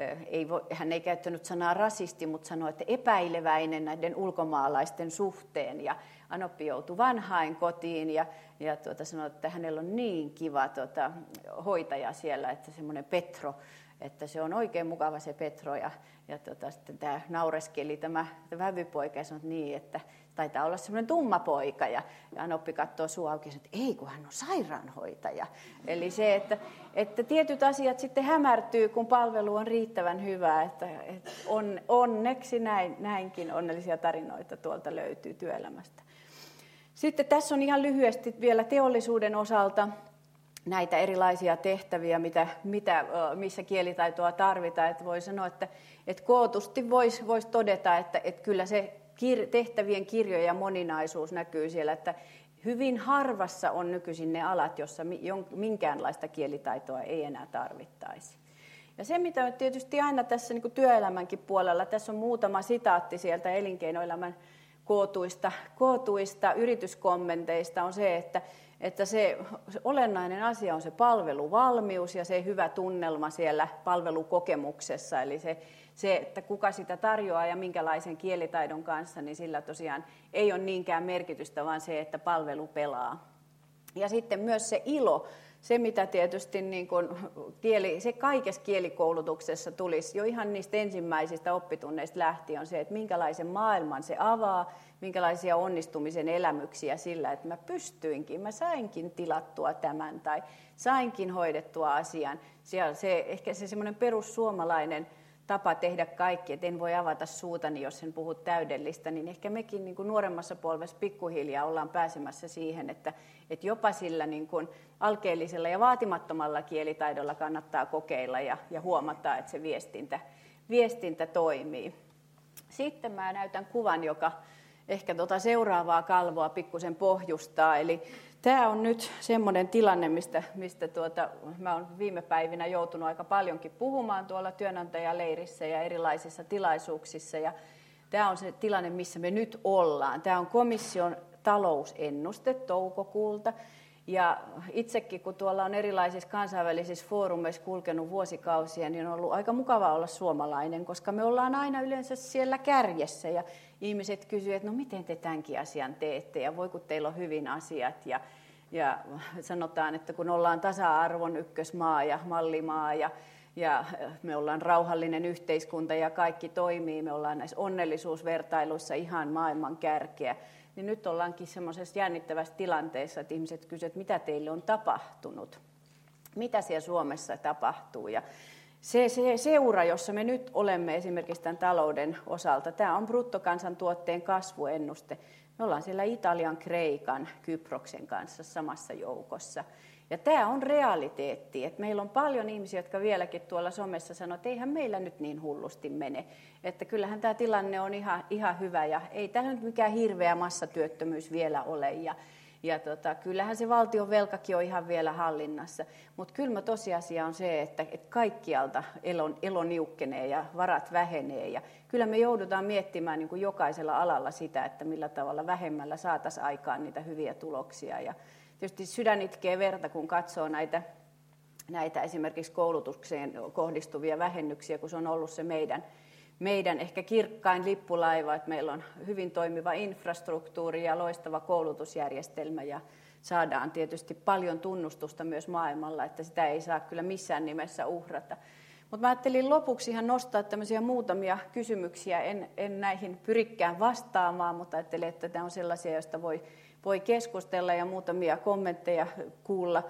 ei voi, hän ei käyttänyt sanaa rasisti, mutta sanoi, että epäileväinen näiden ulkomaalaisten suhteen. Ja anoppi joutui vanhain kotiin ja, ja tuota, sanoi, että hänellä on niin kiva tuota, hoitaja siellä, että semmoinen Petro, että se on oikein mukava se Petro. Ja, ja tuota, sitten tämä naureskeli tämä, tämä vävypoika ja sanoi, että niin, että taitaa olla semmoinen tumma poika. Ja, ja anoppi katsoo suu auki ja sanoo, että ei, kun hän on sairaanhoitaja. Eli se, että, että tietyt asiat sitten hämärtyy, kun palvelu on riittävän hyvä. Että, että on, onneksi näin, näinkin onnellisia tarinoita tuolta löytyy työelämästä. Sitten tässä on ihan lyhyesti vielä teollisuuden osalta näitä erilaisia tehtäviä, mitä, mitä, missä kielitaitoa tarvitaan. Että voi sanoa, että, että kootusti voisi vois todeta, että, että kyllä se kir, tehtävien kirjo ja moninaisuus näkyy siellä, että hyvin harvassa on nykyisin ne alat, jossa minkäänlaista kielitaitoa ei enää tarvittaisi. Ja se, mitä tietysti aina tässä niin kuin työelämänkin puolella, tässä on muutama sitaatti sieltä elinkeinoelämän kootuista, kootuista yrityskommenteista, on se, että, että se, se olennainen asia on se palveluvalmius ja se hyvä tunnelma siellä palvelukokemuksessa, eli se, se, että kuka sitä tarjoaa ja minkälaisen kielitaidon kanssa, niin sillä tosiaan ei ole niinkään merkitystä, vaan se, että palvelu pelaa. Ja sitten myös se ilo, se mitä tietysti niin kuin kieli, se kaikessa kielikoulutuksessa tulisi jo ihan niistä ensimmäisistä oppitunneista lähtien on se, että minkälaisen maailman se avaa, minkälaisia onnistumisen elämyksiä sillä, että mä pystyinkin, mä sainkin tilattua tämän tai sainkin hoidettua asian. Siellä se, ehkä se semmoinen perussuomalainen tapa tehdä kaikki, että en voi avata suutani, jos en puhu täydellistä, niin ehkä mekin niin kuin nuoremmassa polvessa pikkuhiljaa ollaan pääsemässä siihen, että, että jopa sillä niin kuin alkeellisella ja vaatimattomalla kielitaidolla kannattaa kokeilla ja, ja huomata, että se viestintä, viestintä toimii. Sitten mä näytän kuvan, joka ehkä tuota seuraavaa kalvoa pikkusen pohjustaa, eli tämä on nyt semmoinen tilanne, mistä, mistä tuota, mä olen viime päivinä joutunut aika paljonkin puhumaan tuolla työnantajaleirissä ja erilaisissa tilaisuuksissa. Ja tämä on se tilanne, missä me nyt ollaan. Tämä on komission talousennuste toukokuulta. Ja itsekin, kun tuolla on erilaisissa kansainvälisissä foorumeissa kulkenut vuosikausia, niin on ollut aika mukava olla suomalainen, koska me ollaan aina yleensä siellä kärjessä. Ja ihmiset kysyvät, että no miten te tämänkin asian teette ja voi kun teillä on hyvin asiat. Ja, ja sanotaan, että kun ollaan tasa-arvon ykkösmaa ja mallimaa ja, ja me ollaan rauhallinen yhteiskunta ja kaikki toimii, me ollaan näissä onnellisuusvertailuissa ihan maailman kärkeä. Niin nyt ollaankin semmoisessa jännittävässä tilanteessa, että ihmiset kysyvät, että mitä teille on tapahtunut, mitä siellä Suomessa tapahtuu. Ja se, se seura, jossa me nyt olemme esimerkiksi tämän talouden osalta, tämä on bruttokansantuotteen kasvuennuste. Me ollaan siellä Italian, Kreikan, Kyproksen kanssa samassa joukossa. Ja tämä on realiteetti, että meillä on paljon ihmisiä, jotka vieläkin tuolla somessa sanoo, että eihän meillä nyt niin hullusti mene. Että kyllähän tämä tilanne on ihan, ihan hyvä ja ei täällä nyt mikään hirveä massatyöttömyys vielä ole. Ja, ja tota, kyllähän se valtion velkakin on ihan vielä hallinnassa. Mutta kylmä tosiasia on se, että, että kaikkialta elo, elo niukkenee ja varat vähenee. Ja kyllä me joudutaan miettimään niin kuin jokaisella alalla sitä, että millä tavalla vähemmällä saataisiin aikaan niitä hyviä tuloksia. Ja tietysti sydän itkee verta, kun katsoo näitä, näitä esimerkiksi koulutukseen kohdistuvia vähennyksiä, kun se on ollut se meidän, meidän ehkä kirkkain lippulaiva, että meillä on hyvin toimiva infrastruktuuri ja loistava koulutusjärjestelmä ja saadaan tietysti paljon tunnustusta myös maailmalla, että sitä ei saa kyllä missään nimessä uhrata. Mutta mä ajattelin lopuksi ihan nostaa tämmöisiä muutamia kysymyksiä, en, en näihin pyrikään vastaamaan, mutta ajattelin, että tämä on sellaisia, joista voi voi keskustella ja muutamia kommentteja kuulla.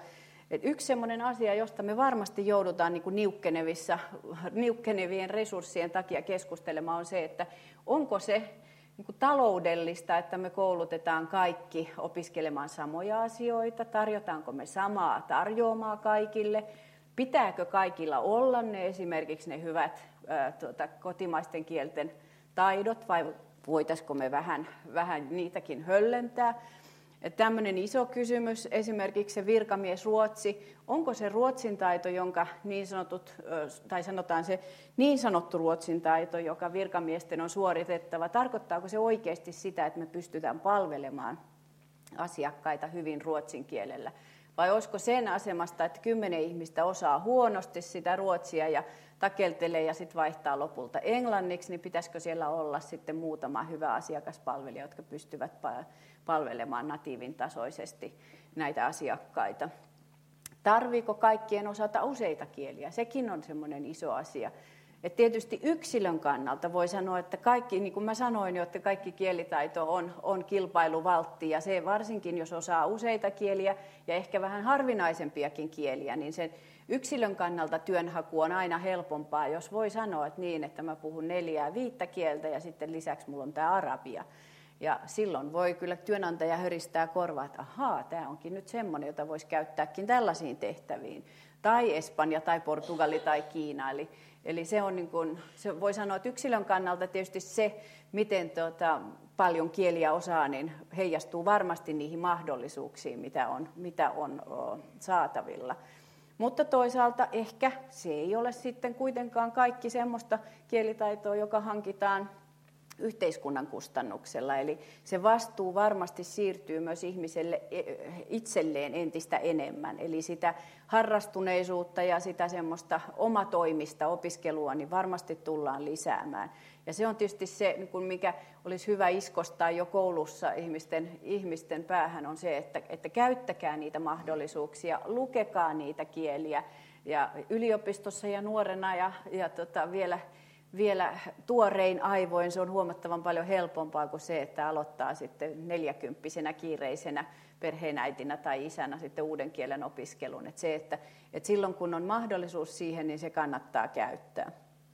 Et yksi sellainen asia, josta me varmasti joudutaan niin kuin niukkenevissa, niukkenevien resurssien takia keskustelemaan, on se, että onko se niin kuin taloudellista, että me koulutetaan kaikki opiskelemaan samoja asioita, tarjotaanko me samaa tarjoamaa kaikille, pitääkö kaikilla olla ne esimerkiksi ne hyvät ää, tuota, kotimaisten kielten taidot, vai voitaisiko me vähän, vähän niitäkin höllentää. Tämmöinen iso kysymys, esimerkiksi se virkamiesruotsi, onko se ruotsin taito, jonka niin sanotut, tai sanotaan se niin sanottu ruotsin taito, joka virkamiesten on suoritettava, tarkoittaako se oikeasti sitä, että me pystytään palvelemaan asiakkaita hyvin ruotsin kielellä? Vai olisiko sen asemasta, että kymmenen ihmistä osaa huonosti sitä ruotsia ja takeltelee ja sitten vaihtaa lopulta englanniksi, niin pitäisikö siellä olla sitten muutama hyvä asiakaspalvelija, jotka pystyvät palvelemaan natiivin tasoisesti näitä asiakkaita. Tarviiko kaikkien osata useita kieliä? Sekin on semmoinen iso asia. Et tietysti yksilön kannalta voi sanoa, että kaikki, niin kuin mä sanoin jo, että kaikki kielitaito on, on kilpailuvaltti, ja se varsinkin, jos osaa useita kieliä ja ehkä vähän harvinaisempiakin kieliä, niin sen yksilön kannalta työnhaku on aina helpompaa, jos voi sanoa, että niin, että mä puhun neljää viittä kieltä ja sitten lisäksi mulla on tämä arabia. Ja silloin voi kyllä työnantaja höristää korvaa, että ahaa, tämä onkin nyt semmoinen, jota voisi käyttääkin tällaisiin tehtäviin. Tai Espanja, tai Portugali, tai Kiina. Eli, eli se on niin kuin, se voi sanoa, että yksilön kannalta tietysti se, miten tuota, paljon kieliä osaa, niin heijastuu varmasti niihin mahdollisuuksiin, mitä on, mitä on o, saatavilla. Mutta toisaalta ehkä se ei ole sitten kuitenkaan kaikki semmoista kielitaitoa, joka hankitaan yhteiskunnan kustannuksella. Eli se vastuu varmasti siirtyy myös ihmiselle itselleen entistä enemmän. Eli sitä harrastuneisuutta ja sitä semmoista omatoimista opiskelua niin varmasti tullaan lisäämään. Ja se on tietysti se, mikä olisi hyvä iskostaa jo koulussa ihmisten, ihmisten päähän, on se, että, että käyttäkää niitä mahdollisuuksia, lukekaa niitä kieliä. Ja yliopistossa ja nuorena ja, ja tota vielä... Vielä tuorein aivoin se on huomattavan paljon helpompaa kuin se, että aloittaa sitten neljäkymppisenä kiireisenä perheenäitinä tai isänä sitten uuden kielen opiskelun. Että se, että, että silloin kun on mahdollisuus siihen, niin se kannattaa käyttää.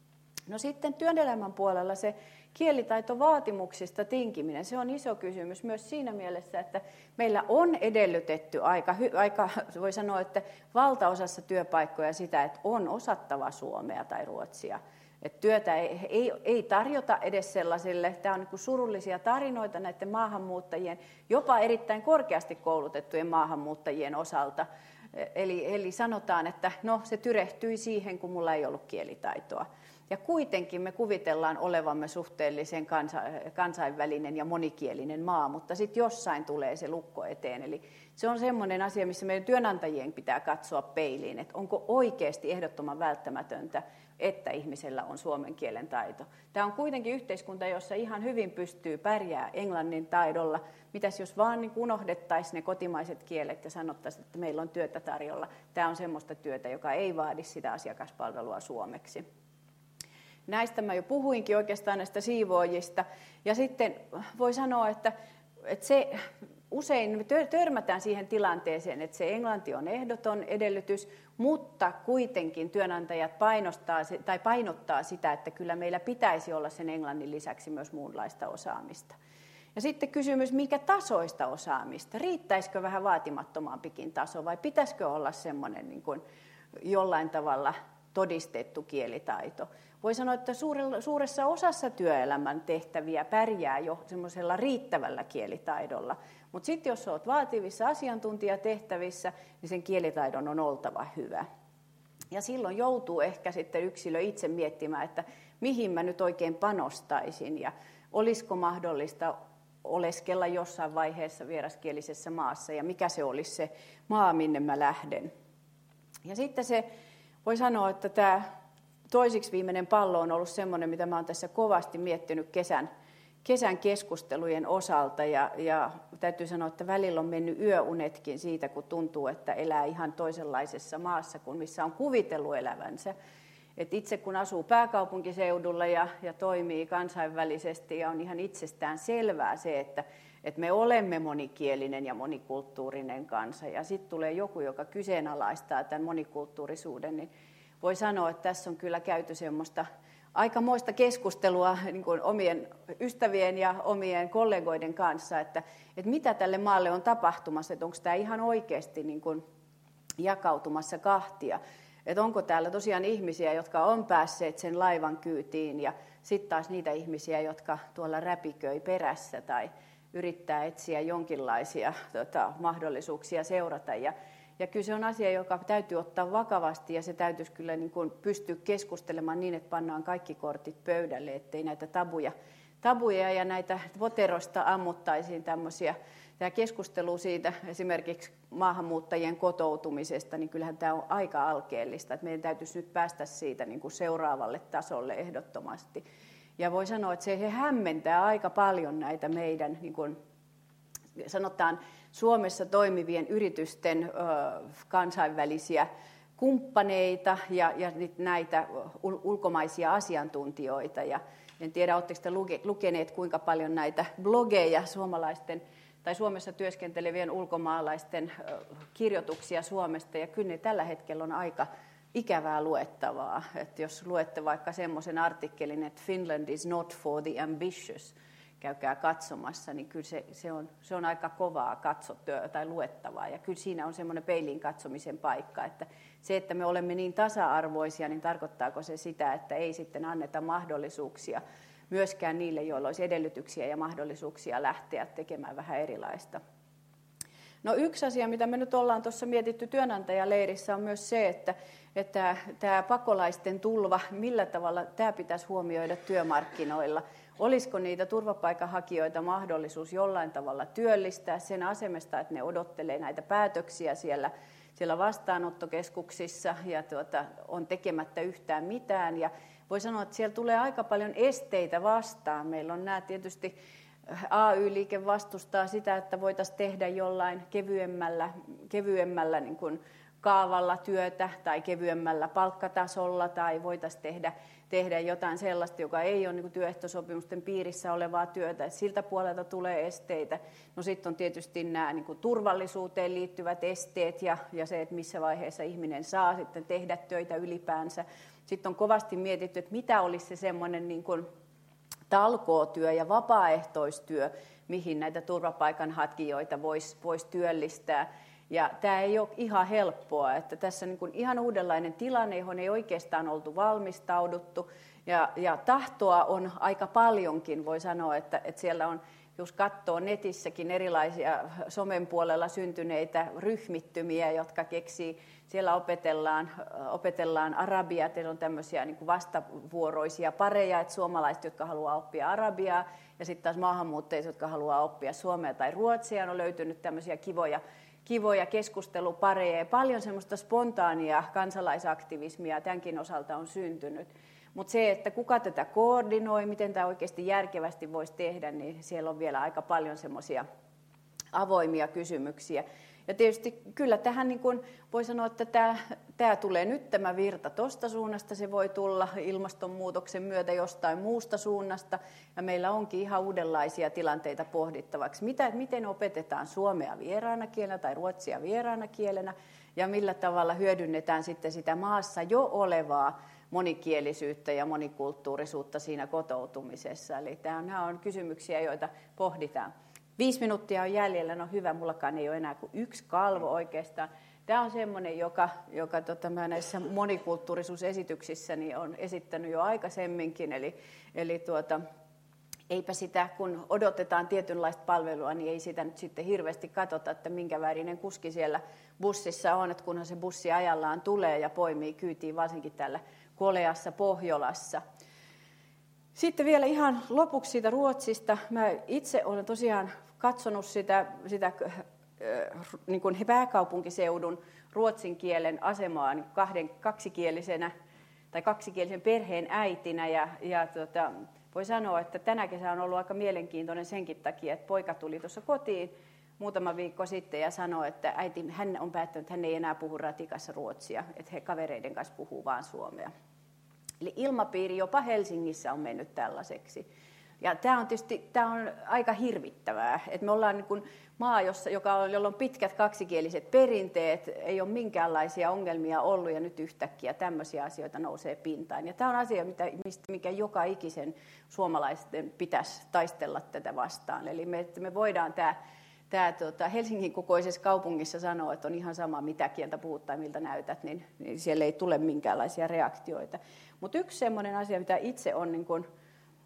No sitten työelämän puolella se kielitaitovaatimuksista tinkiminen, se on iso kysymys myös siinä mielessä, että meillä on edellytetty aika, aika voi sanoa, että valtaosassa työpaikkoja sitä, että on osattava suomea tai ruotsia. Että työtä ei, ei, ei tarjota edes sellaisille, tämä on niin kuin surullisia tarinoita näiden maahanmuuttajien, jopa erittäin korkeasti koulutettujen maahanmuuttajien osalta. Eli, eli sanotaan, että no se tyrehtyi siihen, kun mulla ei ollut kielitaitoa. Ja kuitenkin me kuvitellaan olevamme suhteellisen kansa, kansainvälinen ja monikielinen maa, mutta sitten jossain tulee se lukko eteen. Eli se on semmoinen asia, missä meidän työnantajien pitää katsoa peiliin, että onko oikeasti ehdottoman välttämätöntä, että ihmisellä on suomen kielen taito. Tämä on kuitenkin yhteiskunta, jossa ihan hyvin pystyy pärjää englannin taidolla. Mitäs jos vaan niin unohdettaisiin ne kotimaiset kielet ja sanottaisiin, että meillä on työtä tarjolla. Tämä on semmoista työtä, joka ei vaadi sitä asiakaspalvelua suomeksi. Näistä mä jo puhuinkin oikeastaan näistä siivoojista. Ja sitten voi sanoa, että, että se, usein me törmätään siihen tilanteeseen, että se englanti on ehdoton edellytys, mutta kuitenkin työnantajat painostaa, tai painottaa sitä, että kyllä meillä pitäisi olla sen englannin lisäksi myös muunlaista osaamista. Ja sitten kysymys, mikä tasoista osaamista? Riittäisikö vähän vaatimattomampikin taso vai pitäisikö olla semmoinen niin kuin jollain tavalla todistettu kielitaito? Voi sanoa, että suuressa osassa työelämän tehtäviä pärjää jo semmoisella riittävällä kielitaidolla. Mutta sitten jos olet vaativissa asiantuntijatehtävissä, niin sen kielitaidon on oltava hyvä. Ja silloin joutuu ehkä sitten yksilö itse miettimään, että mihin mä nyt oikein panostaisin ja olisiko mahdollista oleskella jossain vaiheessa vieraskielisessä maassa ja mikä se olisi se maa, minne mä lähden. Ja sitten se voi sanoa, että tämä toisiksi viimeinen pallo on ollut semmoinen, mitä mä oon tässä kovasti miettinyt kesän, kesän keskustelujen osalta. Ja, ja täytyy sanoa, että välillä on mennyt yöunetkin siitä, kun tuntuu, että elää ihan toisenlaisessa maassa kuin missä on kuvitellut elävänsä. Et itse kun asuu pääkaupunkiseudulla ja, ja toimii kansainvälisesti ja on ihan itsestään selvää se, että että me olemme monikielinen ja monikulttuurinen kansa. Ja sitten tulee joku, joka kyseenalaistaa tämän monikulttuurisuuden, niin voi sanoa, että tässä on kyllä käyty semmoista aikamoista keskustelua niin kuin omien ystävien ja omien kollegoiden kanssa, että, että mitä tälle maalle on tapahtumassa, että onko tämä ihan oikeasti niin kuin jakautumassa kahtia. Että onko täällä tosiaan ihmisiä, jotka on päässeet sen laivan kyytiin ja sitten taas niitä ihmisiä, jotka tuolla räpiköi perässä tai yrittää etsiä jonkinlaisia tota, mahdollisuuksia seurata. Ja, ja kyllä se on asia, joka täytyy ottaa vakavasti ja se täytyisi kyllä niin kuin pystyä keskustelemaan niin, että pannaan kaikki kortit pöydälle, ettei näitä tabuja, tabuja ja näitä voterosta ammuttaisiin tämmöisiä. Tämä keskustelu siitä esimerkiksi maahanmuuttajien kotoutumisesta, niin kyllähän tämä on aika alkeellista, että meidän täytyisi nyt päästä siitä niin kuin seuraavalle tasolle ehdottomasti. Ja voi sanoa, että se hämmentää aika paljon näitä meidän, niin kuin sanotaan, Suomessa toimivien yritysten ö, kansainvälisiä kumppaneita ja, ja näitä ulkomaisia asiantuntijoita. Ja en tiedä, oletteko te lukeneet, kuinka paljon näitä blogeja suomalaisten tai Suomessa työskentelevien ulkomaalaisten kirjoituksia Suomesta, ja kyllä ne tällä hetkellä on aika ikävää luettavaa. Että jos luette vaikka semmoisen artikkelin, että Finland is not for the ambitious, käykää katsomassa, niin kyllä se, se, on, se on aika kovaa katsottua tai luettavaa. Ja kyllä siinä on semmoinen peiliin katsomisen paikka, että se, että me olemme niin tasa-arvoisia, niin tarkoittaako se sitä, että ei sitten anneta mahdollisuuksia myöskään niille, joilla olisi edellytyksiä ja mahdollisuuksia lähteä tekemään vähän erilaista. No yksi asia, mitä me nyt ollaan tuossa mietitty työnantajaleirissä, on myös se, että, että tämä pakolaisten tulva, millä tavalla tämä pitäisi huomioida työmarkkinoilla. Olisiko niitä turvapaikanhakijoita mahdollisuus jollain tavalla työllistää sen asemesta, että ne odottelee näitä päätöksiä siellä, siellä vastaanottokeskuksissa ja tuota, on tekemättä yhtään mitään. Ja voi sanoa, että siellä tulee aika paljon esteitä vastaan. Meillä on nämä tietysti, A Y-liike vastustaa sitä, että voitaisiin tehdä jollain kevyemmällä, kevyemmällä niin kuin kaavalla työtä tai kevyemmällä palkkatasolla tai voitaisiin tehdä, tehdä jotain sellaista, joka ei ole niin kuin työehtosopimusten piirissä olevaa työtä. Että siltä puolelta tulee esteitä. No sitten on tietysti nämä niin kuin turvallisuuteen liittyvät esteet ja, ja se, että missä vaiheessa ihminen saa sitten tehdä töitä ylipäänsä. Sitten on kovasti mietitty, että mitä olisi se semmoinen niin kuin talkootyö ja vapaaehtoistyö, mihin näitä turvapaikanhakijoita voisi vois työllistää. Ja tämä ei ole ihan helppoa, että tässä on niin kuin ihan uudenlainen tilanne, johon ei oikeastaan oltu valmistauduttu. Ja, ja tahtoa on aika paljonkin, voi sanoa, että, että siellä on, jos katsoo netissäkin erilaisia somen puolella syntyneitä ryhmittymiä, jotka keksii, siellä opetellaan, opetellaan arabiaa, teillä on tämmöisiä niin kuin vastavuoroisia pareja, että suomalaiset, jotka haluaa oppia arabiaa, ja sitten taas maahanmuuttajat, jotka haluaa oppia suomea tai ruotsia, on löytynyt tämmöisiä kivoja, kivoja keskustelupareja, ja paljon semmoista spontaania kansalaisaktivismia tämänkin osalta on syntynyt. Mutta se, että kuka tätä koordinoi, miten tämä oikeasti järkevästi voisi tehdä, niin siellä on vielä aika paljon semmoisia avoimia kysymyksiä. Ja tietysti kyllä tähän niin kuin voi sanoa, että tämä, tämä tulee nyt tämä virta tuosta suunnasta, se voi tulla ilmastonmuutoksen myötä jostain muusta suunnasta, ja meillä onkin ihan uudenlaisia tilanteita pohdittavaksi. Mitä, miten opetetaan suomea vieraana kielenä tai ruotsia vieraana kielenä, ja millä tavalla hyödynnetään sitten sitä maassa jo olevaa monikielisyyttä ja monikulttuurisuutta siinä kotoutumisessa. Eli nämä on kysymyksiä, joita pohditaan. Viisi minuuttia on jäljellä, no hyvä, mullakaan ei ole enää kuin yksi kalvo oikeastaan. Tämä on semmoinen, joka, joka tota, mä näissä monikulttuurisuusesityksissä niin on esittänyt jo aikaisemminkin, eli, eli tuota, eipä sitä, kun odotetaan tietynlaista palvelua, niin ei sitä nyt sitten hirveästi katsota, että minkä värinen kuski siellä bussissa on, että kunhan se bussi ajallaan tulee ja poimii kyytiin, varsinkin täällä koleassa Pohjolassa. Sitten vielä ihan lopuksi siitä Ruotsista. Mä itse olen tosiaan katsonut sitä, sitä äh, niin kuin pääkaupunkiseudun ruotsin kielen asemaa niin kahden, kaksikielisenä tai kaksikielisen perheen äitinä. Ja, ja tota, voi sanoa, että tänä kesänä on ollut aika mielenkiintoinen senkin takia, että poika tuli tuossa kotiin muutama viikko sitten ja sanoi, että äiti, hän on päättänyt, että hän ei enää puhu ratikassa ruotsia, että he kavereiden kanssa puhuu vaan suomea. Eli ilmapiiri jopa Helsingissä on mennyt tällaiseksi. Ja tämä on tietysti tämä on aika hirvittävää, että me ollaan niin kuin maa, jossa, joka on, jolla on pitkät kaksikieliset perinteet, ei ole minkäänlaisia ongelmia ollut ja nyt yhtäkkiä tämmöisiä asioita nousee pintaan. Ja tämä on asia, mitä, mikä joka ikisen suomalaisten pitäisi taistella tätä vastaan. Eli me, me voidaan tämä, tämä tuota, Helsingin kokoisessa kaupungissa sanoa, että on ihan sama mitä kieltä puhut tai miltä näytät, niin, niin siellä ei tule minkäänlaisia reaktioita. Mutta yksi semmoinen asia, mitä itse on niin kuin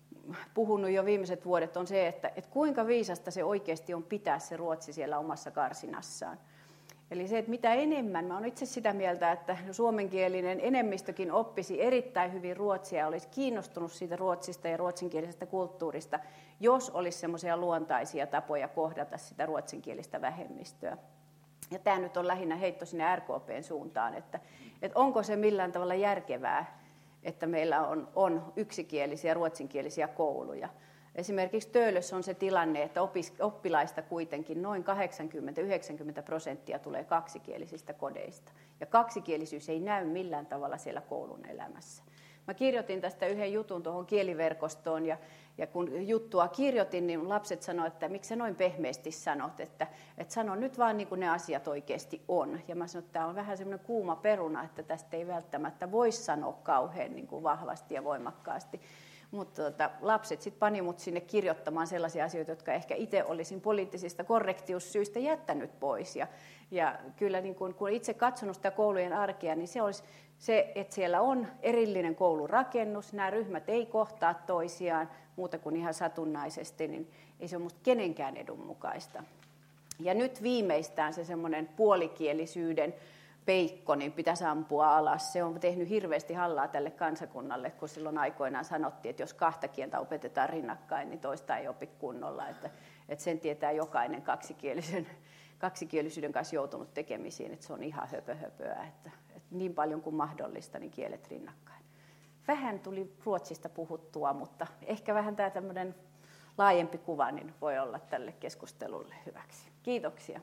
puhunut jo viimeiset vuodet, on se, että, että kuinka viisasta se oikeasti on pitää se ruotsi siellä omassa karsinassaan. Eli se, että mitä enemmän, mä olen itse sitä mieltä, että suomenkielinen enemmistökin oppisi erittäin hyvin ruotsia ja olisi kiinnostunut siitä ruotsista ja ruotsinkielisestä kulttuurista, jos olisi semmoisia luontaisia tapoja kohdata sitä ruotsinkielistä vähemmistöä. Ja tämä nyt on lähinnä heitto sinne R K P:n suuntaan, että, että onko se millään tavalla järkevää, että meillä on, on yksikielisiä ruotsinkielisiä kouluja. Esimerkiksi Töölössä on se tilanne, että oppilaista kuitenkin noin kahdeksankymmentä yhdeksänkymmentä prosenttia tulee kaksikielisistä kodeista. Ja kaksikielisyys ei näy millään tavalla siellä koulun elämässä. Mä kirjoitin tästä yhden jutun tuohon kieliverkostoon ja, ja kun juttua kirjoitin, niin lapset sanoivat, että miksi sä noin pehmeästi sanot, että, että sano nyt vaan niin kuin ne asiat oikeasti on. Ja mä sanoin, että tämä on vähän semmoinen kuuma peruna, että tästä ei välttämättä voi sanoa kauhean niin kuin vahvasti ja voimakkaasti. Mutta tota, lapset sitten pani mut sinne kirjoittamaan sellaisia asioita, jotka ehkä itse olisin poliittisista korrektiussyistä jättänyt pois. Ja, ja kyllä niin kun, kun itse katsonut sitä koulujen arkea, niin se olisi se, että siellä on erillinen koulurakennus, nämä ryhmät ei kohtaa toisiaan muuta kuin ihan satunnaisesti, niin ei se ole musta kenenkään edun mukaista. Ja nyt viimeistään se semmoinen puolikielisyyden peikko, niin pitäisi ampua alas. Se on tehnyt hirveästi hallaa tälle kansakunnalle, kun silloin aikoinaan sanottiin, että jos kahta kieltä opetetaan rinnakkain, niin toista ei opi kunnolla. Että, että sen tietää jokainen kaksikielisen, kaksikielisyyden kanssa joutunut tekemisiin, että se on ihan höpö-höpöä, että, että niin paljon kuin mahdollista, niin kielet rinnakkain. Vähän tuli Ruotsista puhuttua, mutta ehkä vähän tämä tämmöinen laajempi kuva niin voi olla tälle keskustelulle hyväksi. Kiitoksia.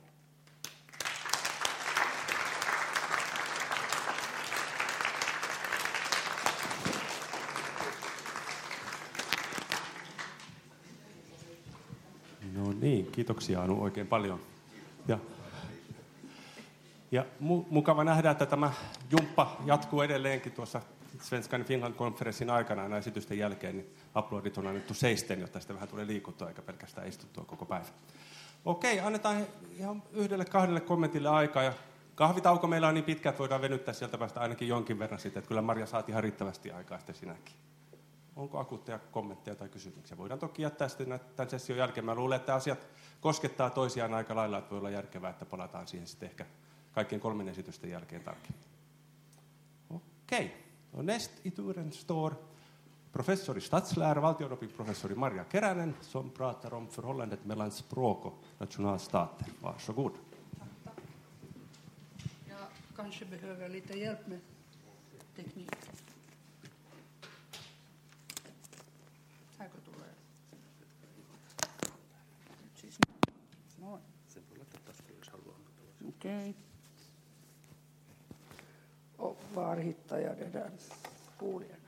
No niin, kiitoksia Anu oikein paljon. Ja, ja mu- mukava nähdä, että tämä jumppa jatkuu edelleenkin tuossa Svenskan Finland-konferenssin aikana ja esitysten jälkeen, niin aplodit on annettu seisten, jotta sitä vähän tulee liikuttua eikä pelkästään istuttua koko päivä. Okei, annetaan ihan yhdelle kahdelle kommentille aikaa ja kahvitauko meillä on niin pitkä, että voidaan venyttää sieltä päästä ainakin jonkin verran sitten, että kyllä Marja saat ihan riittävästi aikaa sitten sinäkin. Onko akuutteja kommentteja tai kysymyksiä? Voidaan toki jättää sitten tämän session jälkeen. Mä luulen, että asiat koskettaa toisiaan aika lailla, että voi olla järkevää, että palataan siihen sitten ehkä kaikkien kolmen esitysten jälkeen tarkemmin. Okei. Och näst i turen står professor i statslära, valtionopinprofessor Marja Keränen, som pratar om förhållandet mellan språk och nationalstater. Varsågod. Jag kanske behöver lite hjälp med tekniken. Här tulee. Siis noin. Sen voi laittaa taskuun, jos haluaa. Okei. Och var hittar jag det där folien?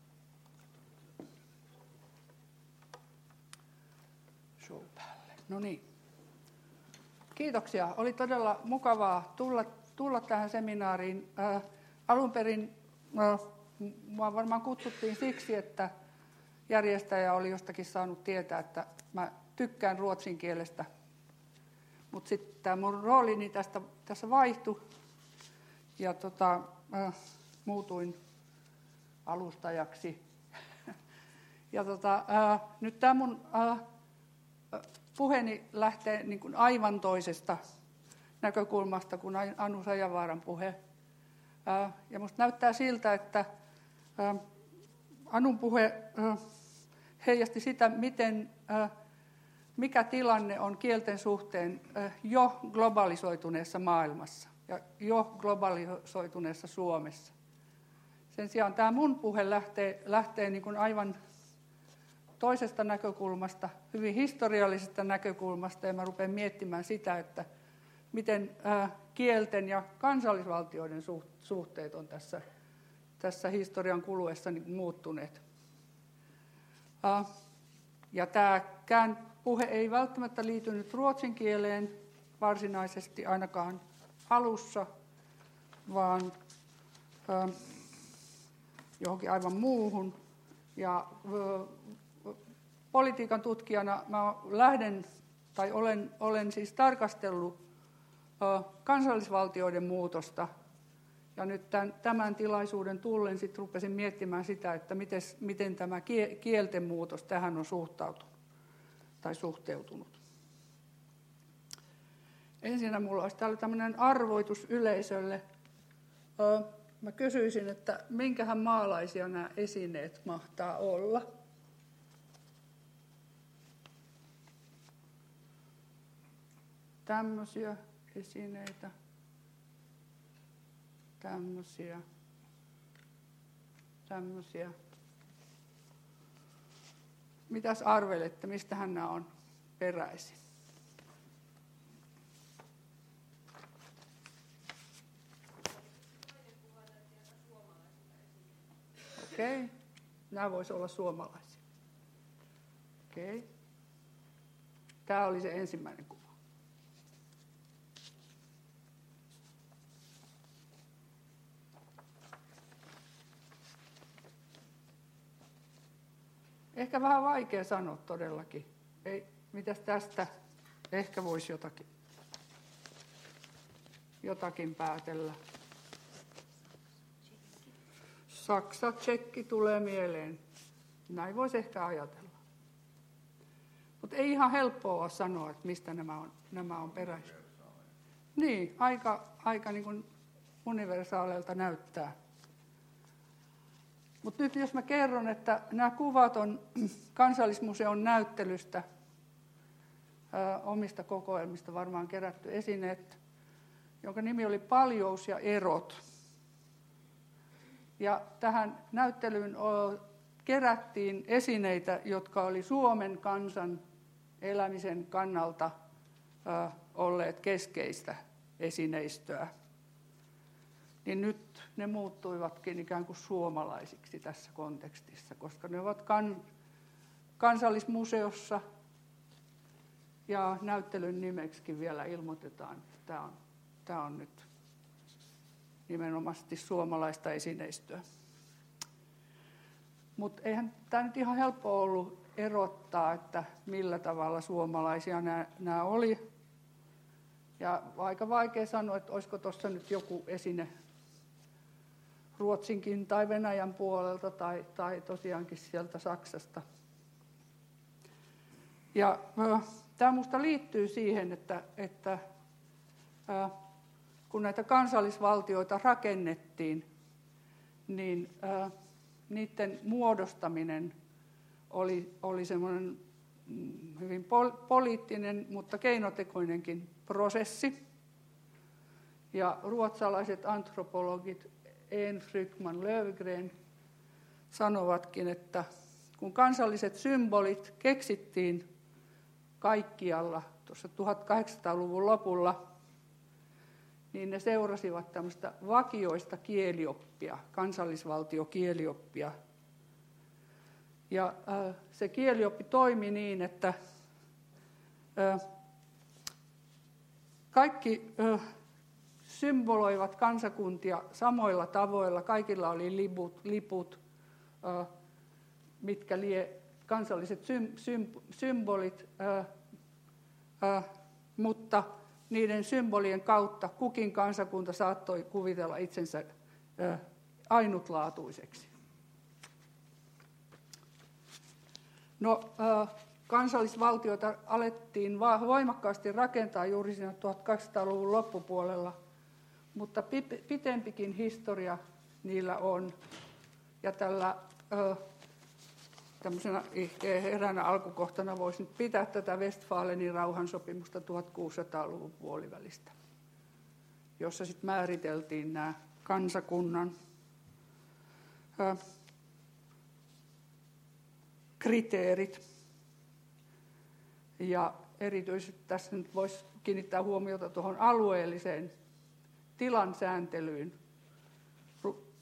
Show päälle. No niin. Kiitoksia. Oli todella mukavaa tulla, tulla tähän seminaariin. Äh, alun perin äh, mua varmaan kutsuttiin siksi, että järjestäjä oli jostakin saanut tietää, että mä tykkään ruotsin kielestä. Mutta sitten tämä mun roolini tästä, tässä vaihtui. Ja tota, äh, muutuin alustajaksi. ja tota, äh, nyt tämä mun äh, puheeni lähtee niin kuin aivan toisesta näkökulmasta kuin Anu Sajavaaran puhe. Äh, ja musta näyttää siltä, että äh, Anun puhe äh, heijasti sitä, miten, äh, mikä tilanne on kielten suhteen äh, jo globalisoituneessa maailmassa. Ja jo globalisoituneessa Suomessa. Sen sijaan tämä mun puhe lähtee, lähtee niin kuin aivan toisesta näkökulmasta, hyvin historiallisesta näkökulmasta, ja mä rupean miettimään sitä, että miten ää, kielten ja kansallisvaltioiden suhteet on tässä, tässä historian kuluessa niin muuttuneet. Ää, Ja tämäkään puhe ei välttämättä liity nyt ruotsin kieleen varsinaisesti ainakaan alussa, vaan ö, johonkin aivan muuhun. Ja ö, politiikan tutkijana mä lähden, tai olen, olen siis tarkastellut ö, kansallisvaltioiden muutosta. Ja nyt tämän, tämän tilaisuuden tullen sit rupesin miettimään sitä, että miten, miten tämä kielten muutos tähän on suhtautunut tai suhteutunut. Ensinnä minulla olisi täällä tämmöinen arvoitus yleisölle. Mä kysyisin, että minkähän maalaisia nämä esineet mahtaa olla. Tämmöisiä esineitä. Tämmöisiä. Tämmöisiä. Mitäs arvelette, mistähän nämä on peräisin? Okei. Okay. Nämä voisi olla suomalaisia. Okei. Okay. Tämä oli se ensimmäinen kuva. Ehkä vähän vaikea sanoa todellakin. Ei, mitäs tästä ehkä voisi jotakin, jotakin päätellä. Saksa, tsekki tulee mieleen. Näin voisi ehkä ajatella. Mutta ei ihan helppoa sanoa, että mistä nämä on, nämä on peräisin. Niin, aika, aika niin kuin universaaleilta näyttää. Mutta nyt jos mä kerron, että nämä kuvat on Kansallismuseon näyttelystä, ää, omista kokoelmista varmaan kerätty esineet, jonka nimi oli Paljous ja erot. Ja tähän näyttelyyn o, kerättiin esineitä, jotka oli Suomen kansan elämisen kannalta ää, olleet keskeistä esineistöä. Niin nyt ne muuttuivatkin ikään kuin suomalaisiksi tässä kontekstissa, koska ne ovat kan, Kansallismuseossa ja näyttelyn nimeksikin vielä ilmoitetaan, että tämä on, tämä on nyt nimenomaisesti suomalaista esineistöä. Mutta eihän tämä nyt ihan helppo ollut erottaa, että millä tavalla suomalaisia nämä, nämä oli. Ja aika vaikea sanoa, että olisiko tuossa nyt joku esine Ruotsinkin tai Venäjän puolelta tai, tai tosiaankin sieltä Saksasta. Ja äh, tämä minusta liittyy siihen, että, että äh, kun näitä kansallisvaltioita rakennettiin, niin äh, niiden muodostaminen oli, oli semmoinen hyvin pol- poliittinen, mutta keinotekoinenkin prosessi. Ja ruotsalaiset antropologit En Frykman Löfgren sanovatkin, että kun kansalliset symbolit keksittiin kaikkialla tuossa tuhatkahdeksansataaluvun lopulla, niin ne seurasivat tämmöistä vakioista kielioppia, kansallisvaltiokielioppia. Ja äh, se kielioppi toimi niin, että äh, kaikki äh, symboloivat kansakuntia samoilla tavoilla. Kaikilla oli liput, liput äh, mitkä lie kansalliset sym, sym, symbolit, äh, äh, mutta niiden symbolien kautta kukin kansakunta saattoi kuvitella itsensä äh, ainutlaatuiseksi. No, äh, kansallisvaltioita alettiin voimakkaasti rakentaa juuri siinä tuhatkahdeksansataaluvun loppupuolella, mutta pitempikin historia niillä on. Ja tällä äh, tämmöisenä eräänä alkukohtana voisi nyt pitää tätä Westfalenin rauhansopimusta tuhatkuusisataaluvun puolivälistä, jossa sitten määriteltiin nämä kansakunnan äh, kriteerit. Ja erityisesti tässä nyt voisi kiinnittää huomiota tuohon alueelliseen tilansääntelyyn.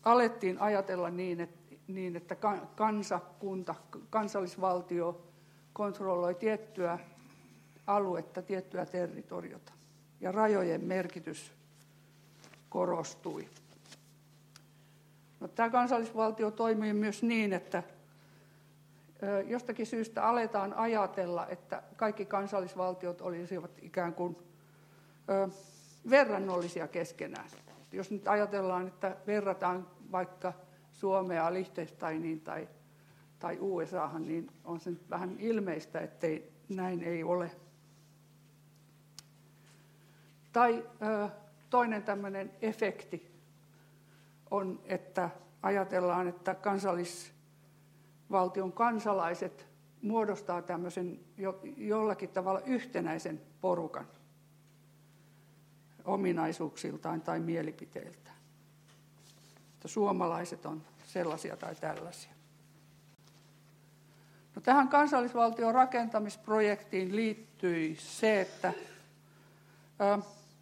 Alettiin ajatella niin, että, niin, että kansakunta, kansallisvaltio kontrolloi tiettyä aluetta, tiettyä territoriota. Ja rajojen merkitys korostui. No, tämä kansallisvaltio toimii myös niin, että jostakin syystä aletaan ajatella, että kaikki kansallisvaltiot olisivat ikään kuin verrannollisia keskenään. Jos nyt ajatellaan, että verrataan vaikka Suomea Liechtensteiniin tai, tai U S Ahan, niin on se nyt vähän ilmeistä, ettei näin ei ole. Tai toinen tämmöinen efekti on, että ajatellaan, että kansallisvaltion kansalaiset muodostaa tämmöisen jo, jollakin tavalla yhtenäisen porukan ominaisuuksiltaan tai mielipiteiltään. Että suomalaiset on sellaisia tai tällaisia. No, tähän kansallisvaltion rakentamisprojektiin liittyi se, että ä,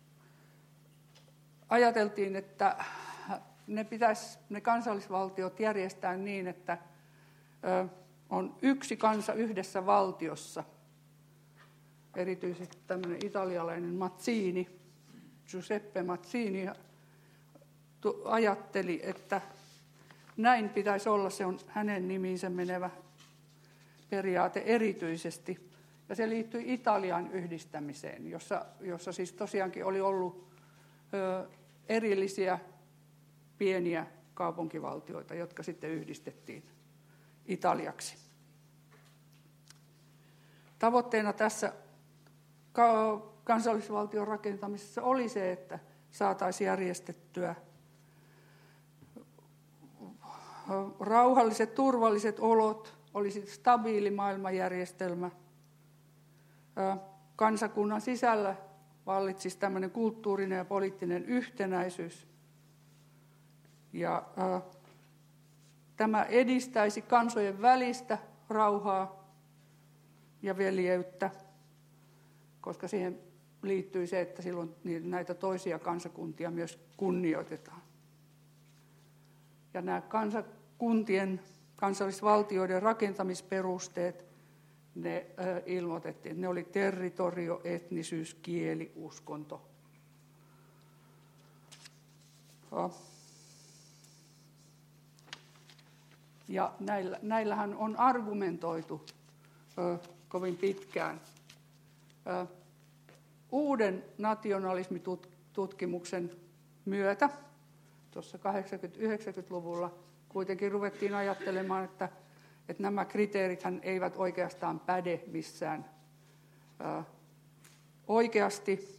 ajateltiin, että ne pitäisi ne kansallisvaltiot järjestää niin, että ä, on yksi kansa yhdessä valtiossa. Erityisesti tämmöinen italialainen Mazzini, Giuseppe Mazzini, ajatteli, että näin pitäisi olla, se on hänen nimiinsä menevä periaate erityisesti. Ja se liittyi Italian yhdistämiseen, jossa, jossa siis tosiaankin oli ollut ö, erillisiä pieniä kaupunkivaltioita, jotka sitten yhdistettiin Italiaksi. Tavoitteena tässä kansallisvaltion rakentamisessa oli se, että saataisiin järjestettyä rauhalliset, turvalliset olot, olisi stabiili maailmanjärjestelmä. Kansakunnan sisällä vallitsisi tämmöinen kulttuurinen ja poliittinen yhtenäisyys. Ja ää, tämä edistäisi kansojen välistä rauhaa ja veljeyttä, koska siihen liittyy se, että silloin näitä toisia kansakuntia myös kunnioitetaan. Ja nämä kansakuntien, kansallisvaltioiden rakentamisperusteet, ne äh, ilmoitettiin, että ne oli territorio, etnisyys, kieli, uskonto. Ja, ja näillä, näillähän on argumentoitu äh, kovin pitkään. Äh, uuden nationalismitutkimuksen myötä, tuossa kahdeksankymmentä-yhdeksänkymmentäluvulla, kuitenkin ruvettiin ajattelemaan, että, että nämä kriteerithän eivät oikeastaan päde missään ää, oikeasti,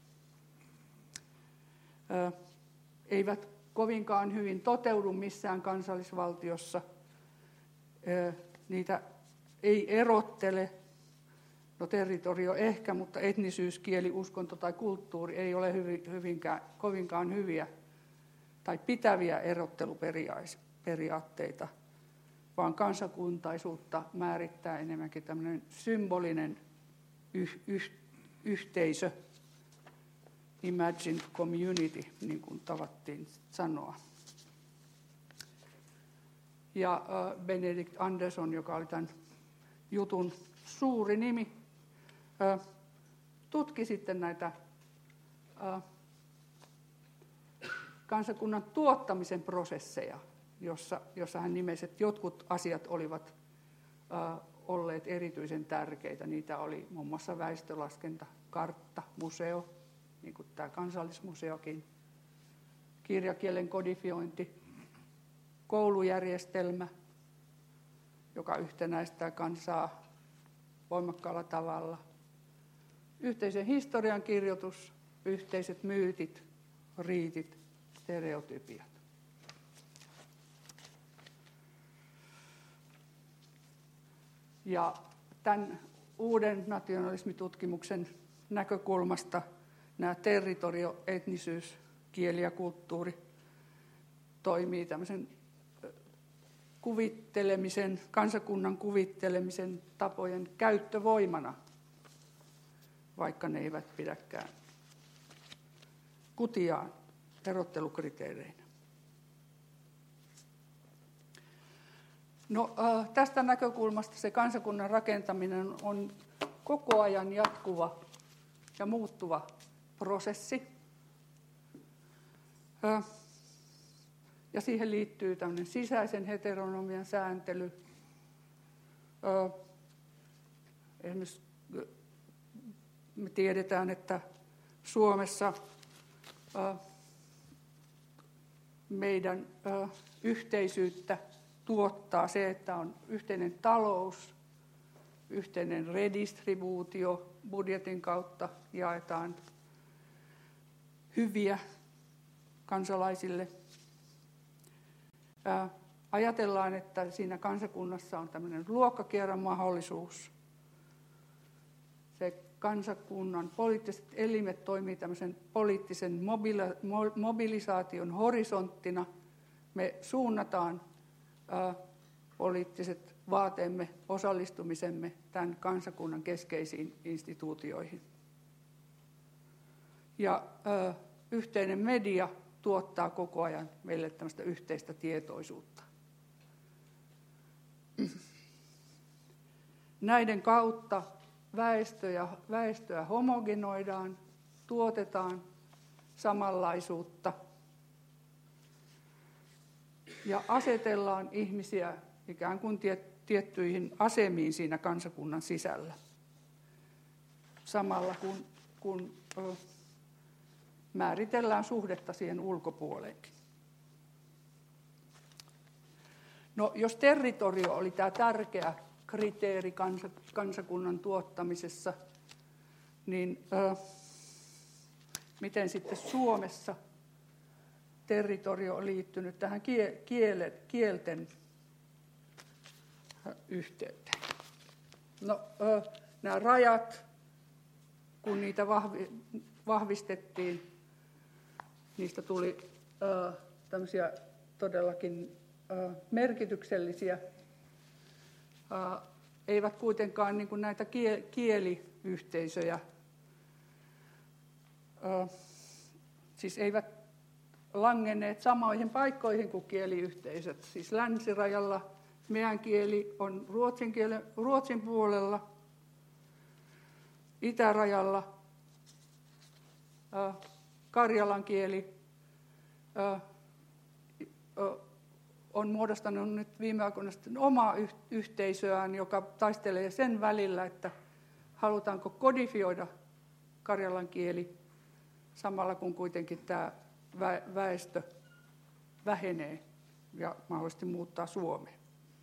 ää, eivät kovinkaan hyvin toteudu missään kansallisvaltiossa, ää, niitä ei erottele, no territorio ehkä, mutta etnisyys, kieli, uskonto tai kulttuuri ei ole hyvin, hyvinkään, kovinkaan hyviä tai pitäviä erotteluperiaatteita, vaan kansakuntaisuutta määrittää enemmänkin tämmöinen symbolinen yh, yh, yhteisö, imagined community, niin kuin tavattiin sanoa. Ja äh, Benedict Anderson, joka oli tämän jutun suuri nimi, äh, tutki sitten näitä äh, kansakunnan tuottamisen prosesseja, jossa, jossa hän nimesi, että jotkut asiat olivat äh, olleet erityisen tärkeitä. Niitä oli muun muassa väestölaskenta, kartta, museo, niin kuin tämä kansallismuseokin, kirjakielen kodifiointi, koulujärjestelmä, joka yhtenäistää kansaa voimakkaalla tavalla, yhteisen historian kirjoitus, yhteiset myytit, riitit, stereotypiat. Ja tämän uuden nationalismitutkimuksen näkökulmasta nämä territorio, etnisyys, kieli ja kulttuuri toimii tämmöisen kuvittelemisen, kansakunnan kuvittelemisen tapojen käyttövoimana, vaikka ne eivät pidäkään kutiaan erottelukriteereinä. No, tästä näkökulmasta se kansakunnan rakentaminen on koko ajan jatkuva ja muuttuva prosessi. Ja siihen liittyy tämmöinen sisäisen heteronomian sääntely. Esimerkiksi me tiedetään, että Suomessa meidän yhteisyyttä tuottaa se, että on yhteinen talous, yhteinen redistribuutio, budjetin kautta jaetaan hyviä kansalaisille. Ajatellaan, että siinä kansakunnassa on tämmöinen luokkakierron mahdollisuus. Se kansakunnan poliittiset elimet toimii tämmöisen poliittisen mobilisaation horisonttina. Me suunnataan ää, poliittiset vaateemme, osallistumisemme tämän kansakunnan keskeisiin instituutioihin. Ja ää, yhteinen media tuottaa koko ajan meille tämmöistä yhteistä tietoisuutta. Näiden kautta väestöä, väestöä homogenoidaan, tuotetaan samanlaisuutta ja asetellaan ihmisiä ikään kuin tiettyihin asemiin siinä kansakunnan sisällä. Samalla kun, kun ö, määritellään suhdetta siihen ulkopuoleenkin. No, jos territorio oli tämä tärkeä kriteeri kansa, kansakunnan tuottamisessa, niin ö, miten sitten Suomessa territorio on liittynyt tähän kiele, kielten yhteyteen? No, ö, nämä rajat, kun niitä vahvi, vahvistettiin, niistä tuli ö, tämmöisiä todellakin ö, merkityksellisiä. Ö, eivät kuitenkaan niin kuin näitä kieliyhteisöjä, ö, siis eivät langenneet samoihin paikkoihin kuin kieliyhteisöt. Siis länsirajalla meidän kieli on ruotsin, kielen, ruotsin puolella, itärajalla ö, karjalan kieli ö, ö, on muodostanut nyt viime aikoina omaa yhteisöään, joka taistelee sen välillä, että halutaanko kodifioida karjalan kieli samalla kun kuitenkin tämä väestö vähenee ja mahdollisesti muuttaa Suomeen.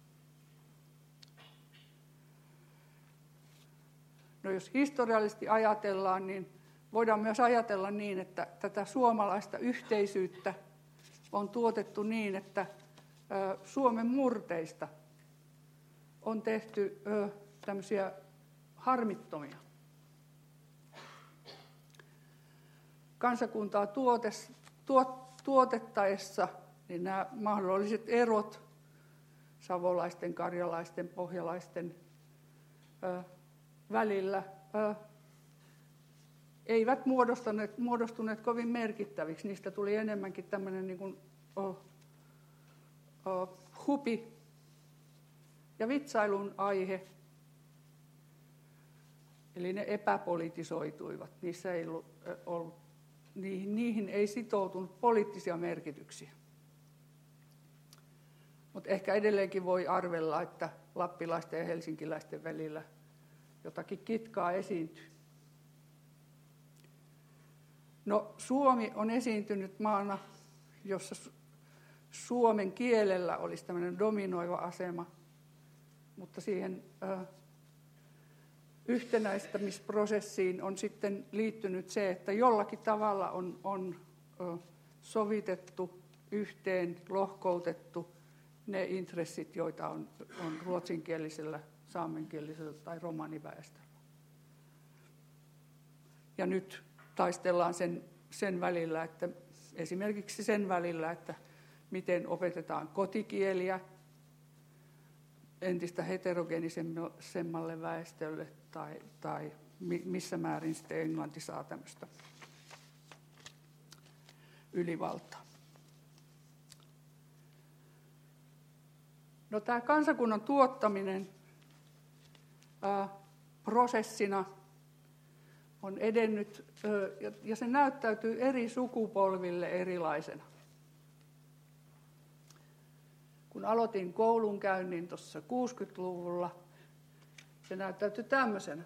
No, jos historiallisesti ajatellaan, niin voidaan myös ajatella niin, että tätä suomalaista yhteisyyttä on tuotettu niin, että Suomen murteista on tehty tämmöisiä harmittomia. Kansakuntaa tuotes, tuot, tuotettaessa niin nämä mahdolliset erot savolaisten, karjalaisten, pohjalaisten ö, välillä ö, eivät muodostuneet, muodostuneet kovin merkittäviksi. Niistä tuli enemmänkin tämmöinen niin kuin, o, o, hupi ja vitsailun aihe. Eli ne epäpolitisoituivat. Niissä ei ollut, ollut, niihin, niihin ei sitoutunut poliittisia merkityksiä. Mutta ehkä edelleenkin voi arvella, että lappilaisten ja helsinkiläisten välillä jotakin kitkaa esiintyy. No, Suomi on esiintynyt maana, jossa suomen kielellä olisi tämmöinen dominoiva asema, mutta siihen äh, yhtenäistämisprosessiin on sitten liittynyt se, että jollakin tavalla on, on äh, sovitettu yhteen, lohkoutettu ne intressit, joita on, on ruotsinkielisellä, saamenkielisellä tai romaniväestöllä. Ja nyt taistellaan sen, sen välillä, että esimerkiksi sen välillä, että miten opetetaan kotikieliä entistä heterogenisemmalle väestölle tai, tai missä määrin sitten englanti saa tämmöistä ylivaltaa. No, tämä kansakunnan tuottaminen ää, prosessina on edennyt ää, ja se näyttäytyy eri sukupolville erilaisena. Kun aloitin koulunkäynnin tuossa kuusikymmentäluvulla, se näyttäytyi tämmöisenä.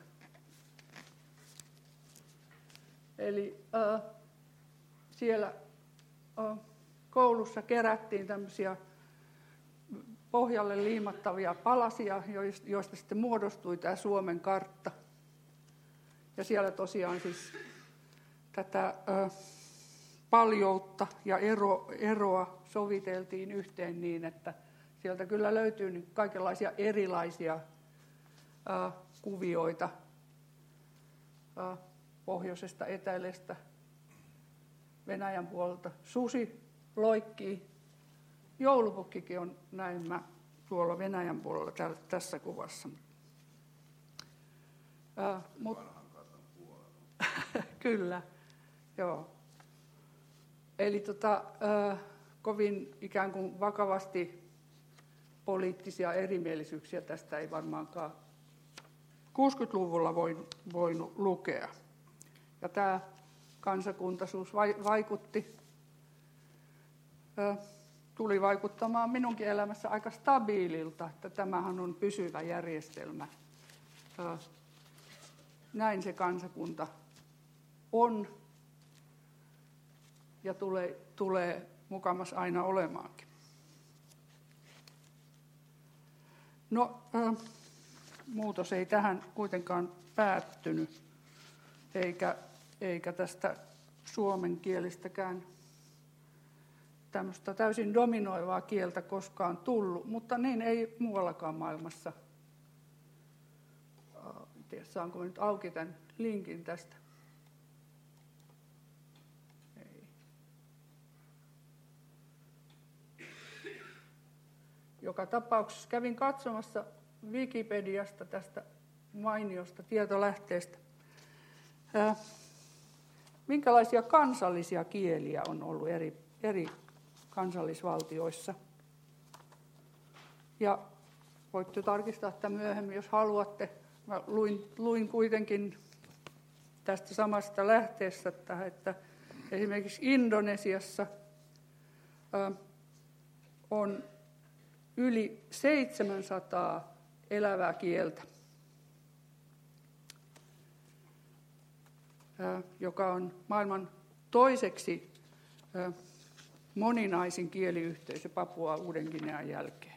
Eli ää, siellä ää, koulussa kerättiin tämmöisiä pohjalle liimattavia palasia, joista sitten muodostui tämä Suomen kartta. Ja siellä tosiaan siis tätä ää, paljoutta ja ero, eroa soviteltiin yhteen niin, että sieltä kyllä löytyy niin kaikenlaisia erilaisia ää, kuvioita ää, pohjoisesta, etelästä, Venäjän puolelta. Susi loikkii. Joulupukkikin on näemmä tuolla Venäjän puolella täällä, tässä kuvassa. Ää, mut, kyllä, joo. Eli tota, ää, kovin ikään kuin vakavasti poliittisia erimielisyyksiä tästä ei varmaankaan kuusikymmentäluvulla voinut lukea. Ja tämä kansakuntaisuus vaikutti, tuli vaikuttamaan minunkin elämässä aika stabiililta, että tämähän on pysyvä järjestelmä. Näin se kansakunta on ja tulee, tulee mukamas aina olemaankin. No, muutos ei tähän kuitenkaan päättynyt, eikä, eikä tästä suomen kielistäkään tämmöistä täysin dominoivaa kieltä koskaan tullut, mutta niin ei muuallakaan maailmassa. En tiedä, saanko nyt auki tämän linkin tästä. Ei. Joka tapauksessa kävin katsomassa Wikipediasta tästä mainiosta tietolähteestä. Minkälaisia kansallisia kieliä on ollut eri, eri kansallisvaltioissa? Ja voitte tarkistaa sitä myöhemmin, jos haluatte. Mä luin, luin kuitenkin tästä samasta lähteestä, että, että esimerkiksi Indonesiassa ä, on yli seitsemänsataa elävää kieltä, ä, joka on maailman toiseksi ä, moninaisin kieliyhteisö Papua Uuden-Guinean jälkeen.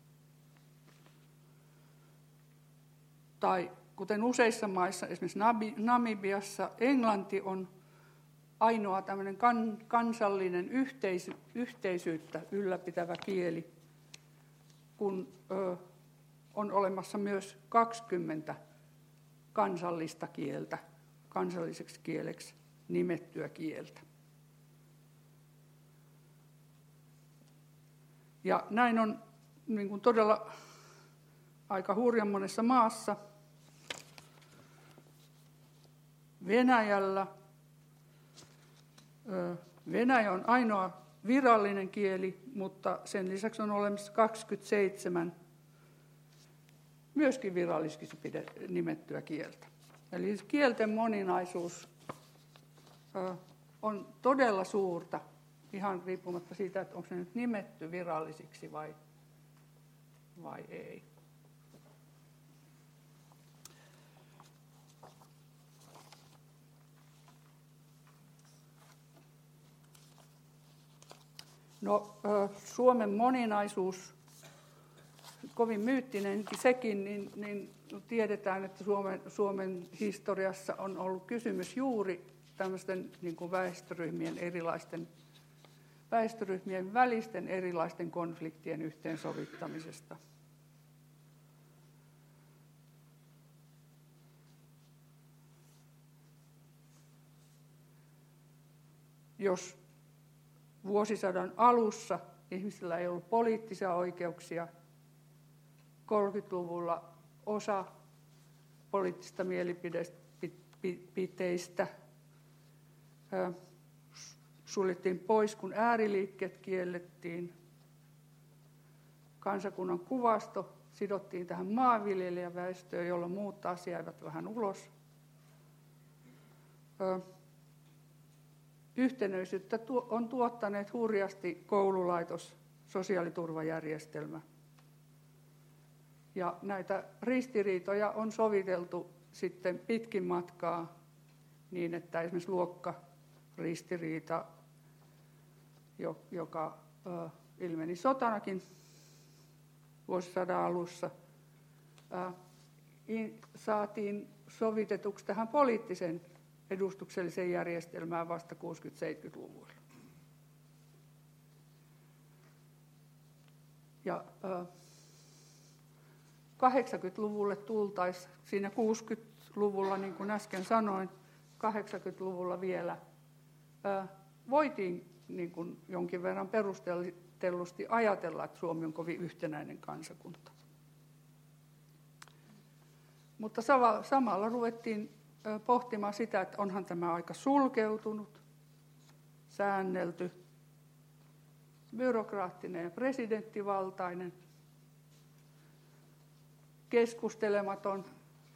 Tai kuten useissa maissa, esimerkiksi Namibiassa, englanti on ainoa tämmöinen kan, kansallinen yhteis, yhteisyyttä ylläpitävä kieli, kun ö, on olemassa myös kaksikymmentä kansallista kieltä, kansalliseksi kieleksi nimettyä kieltä. Ja näin on niin kuin todella aika hurjan monessa maassa. Venäjällä. Venäjä on ainoa virallinen kieli, mutta sen lisäksi on olemassa kaksikymmentäseitsemän myöskin virallisiksi nimettyä kieltä. Eli kielten moninaisuus on todella suurta, ihan riippumatta siitä, että onko se nyt nimetty virallisiksi vai, vai ei. No, Suomen moninaisuus, kovin myyttinenkin sekin, niin, niin tiedetään, että Suomen, Suomen historiassa on ollut kysymys juuri tämmöisten niin kuin väestöryhmien erilaisten väestöryhmien välisten erilaisten konfliktien yhteensovittamisesta. Jos vuosisadan alussa ihmisillä ei ollut poliittisia oikeuksia, kolmekymmentäluvulla osa poliittisista mielipiteistä suljettiin pois, kun ääriliikkeet kiellettiin. kansakunnan kuvasto sidottiin tähän maanviljelijäväestöön, jolloin muut taas jäivät vähän ulos. Yhtenäisyyttä on tuottaneet hurjasti koululaitos, sosiaaliturvajärjestelmä. Ja näitä ristiriitoja on soviteltu sitten pitkin matkaa niin, että esimerkiksi luokkaristiriita, joka ilmeni sotanakin vuosisadan alussa, saatiin sovitetuksi tähän poliittisen edustukselliseen järjestelmään vasta kuusikymmentä-seitsemänkymmentäluvulla. Ja kahdeksankymmentäluvulle tultaisiin, siinä kuusikymmentäluvulla, niin kuin äsken sanoin, kahdeksankymmentäluvulla vielä voitiin niin kuin jonkin verran perustellusti ajatella, että Suomi on kovin yhtenäinen kansakunta. Mutta samalla ruvettiin pohtimaan sitä, että onhan tämä aika sulkeutunut, säännelty, byrokraattinen ja presidenttivaltainen, keskustelematon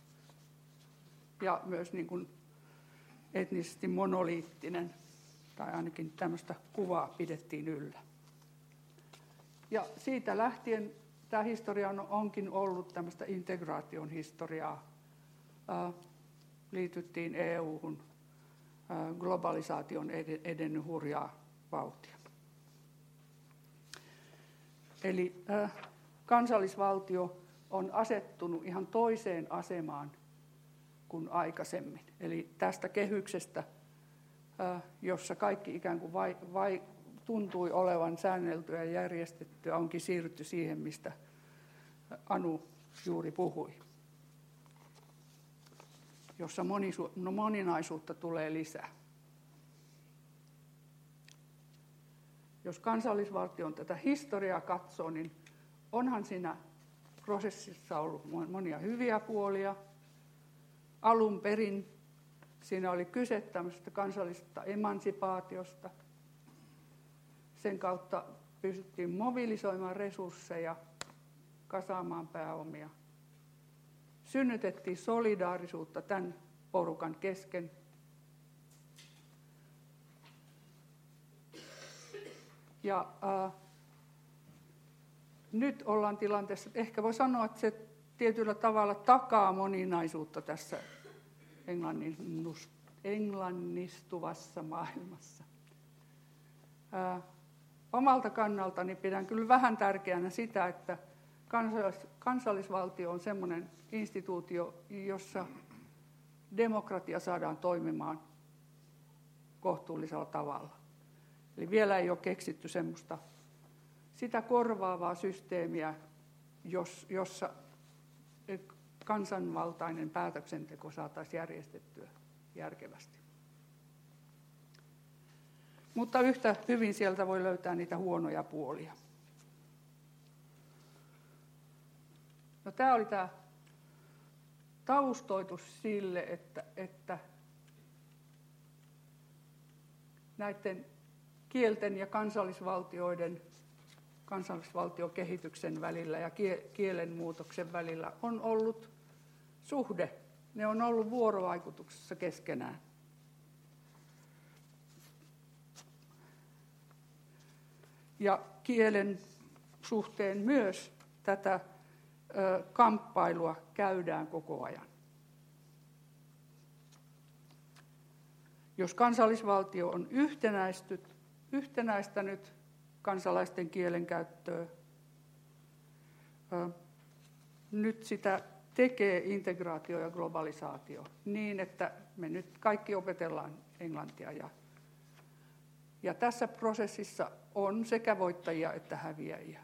ja myös niin kuin etnisesti monoliittinen, tai ainakin tämmöistä kuvaa pidettiin yllä. Ja siitä lähtien tämä historia onkin ollut tämmöistä integraation historiaa. Liityttiin E U-hun, globalisaation edennyt hurjaa vauhtia. Eli kansallisvaltio on asettunut ihan toiseen asemaan kuin aikaisemmin. Eli tästä kehyksestä, jossa kaikki ikään kuin vai, vai, tuntui olevan säänneltyä ja järjestettyä, onkin siirrytty siihen, mistä Anu juuri puhui, jossa monisu, no moninaisuutta tulee lisää. Jos kansallisvaltion tätä historiaa katsoo, niin onhan siinä prosessissa ollut monia hyviä puolia. Alun perin siinä oli kyse tämmöisestä kansallisesta emansipaatiosta. Sen kautta pystyttiin mobilisoimaan resursseja, kasaamaan pääomia. Synnytettiin solidaarisuutta tämän porukan kesken. Ja äh, nyt ollaan tilanteessa, että ehkä voi sanoa, että se tietyllä tavalla takaa moninaisuutta tässä englannistuvassa maailmassa. Äh, omalta kannaltani pidän kyllä vähän tärkeänä sitä, että kansallis- kansallisvaltio on semmoinen instituutio, jossa demokratia saadaan toimimaan kohtuullisella tavalla. Eli vielä ei ole keksitty semmoista sitä korvaavaa systeemiä, jossa kansanvaltainen päätöksenteko saataisiin järjestettyä järkevästi. Mutta yhtä hyvin sieltä voi löytää niitä huonoja puolia. No, tämä oli tämä taustoitus sille, että, että näiden kielten ja kansallisvaltioiden, kansallisvaltiokehityksen välillä ja kielen muutoksen välillä on ollut suhde. Ne on ollut vuorovaikutuksessa keskenään. Ja kielen suhteen myös tätä ö, kamppailua käydään koko ajan. Jos kansallisvaltio on yhtenäistyt, yhtenäistänyt kansalaisten kielenkäyttöä, ö, nyt sitä tekee integraatio ja globalisaatio niin, että me nyt kaikki opetellaan englantia. Ja, ja tässä prosessissa on sekä voittajia että häviäjiä.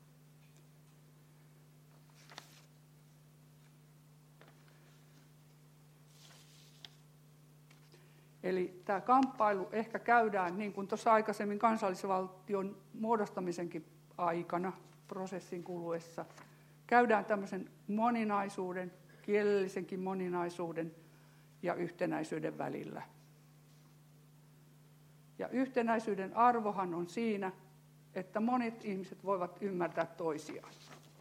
Eli tämä kamppailu ehkä käydään, niin kuin tuossa aikaisemmin kansallisvaltion muodostamisenkin aikana, prosessin kuluessa, käydään tämmöisen moninaisuuden, kielellisenkin moninaisuuden ja yhtenäisyyden välillä. Ja yhtenäisyyden arvohan on siinä, että monet ihmiset voivat ymmärtää toisiaan.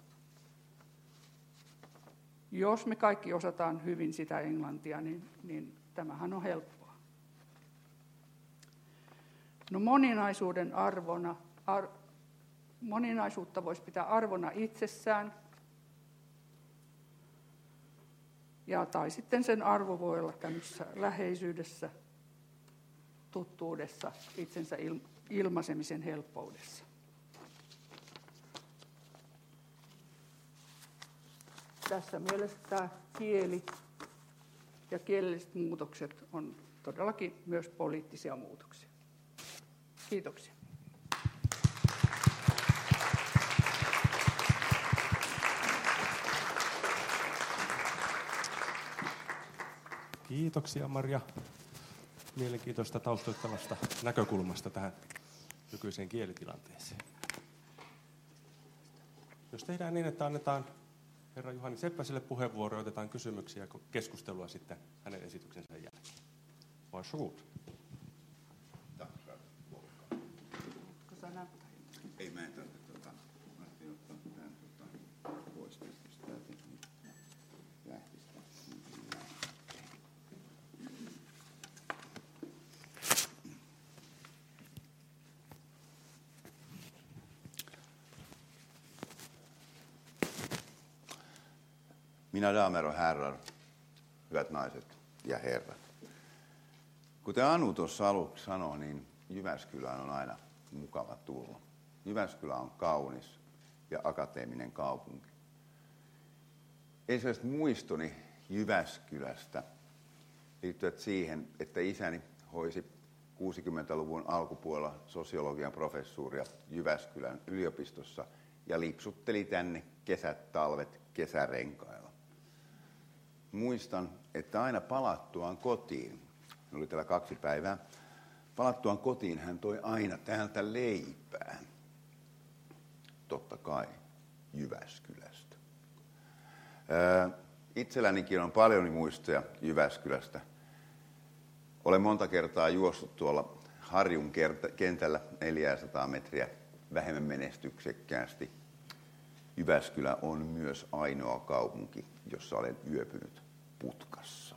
Jos me kaikki osataan hyvin sitä englantia, niin, niin tämähän on helppoa. No moninaisuuden arvona, ar, moninaisuutta voisi pitää arvona itsessään, ja, tai sitten sen arvo voi olla tämmöisessä läheisyydessä, tuttuudessa, itsensä il, ilmaisemisen helppoudessa. Tässä mielessä tämä kieli ja kielelliset muutokset on todellakin myös poliittisia muutoksia. Kiitoksia. Kiitoksia Maria mielenkiintoista taustoittavasta näkökulmasta tähän nykyiseen kielitilanteeseen. Jos tehdään niin, että annetaan herra Juhani Seppäselle puheenvuoro ja otetaan kysymyksiä ja keskustelua sitten hänen esityksensä jälkeen. Varsågod. Ei mä en tarvitse tuota, mä ajattelin ottaa tämän tuota, pois tästä, sitä jotenkin lähtistä. Mina damer och herrar, hyvät naiset ja herrat. Kuten Anu tuossa aluksi sanoi, niin Jyväskylään on aina mukava tulla. Jyväskylä on kaunis ja akateeminen kaupunki. Ensimmäiset muistoni Jyväskylästä liittyvät siihen, että isäni hoisi kuusikymmentäluvun alkupuolella sosiologian professuuria Jyväskylän yliopistossa ja lipsutteli tänne kesät, talvet, kesärenkailla. Muistan, että aina palattuaan kotiin, oli täällä kaksi päivää, palattuaan kotiin hän toi aina täältä leipää. Totta kai Jyväskylästä. Itsellänikin on paljon muistoja Jyväskylästä. Olen monta kertaa juossut tuolla Harjun kentällä neljäsataa metriä vähemmän menestyksekkäästi. Jyväskylä on myös ainoa kaupunki, jossa olen yöpynyt putkassa.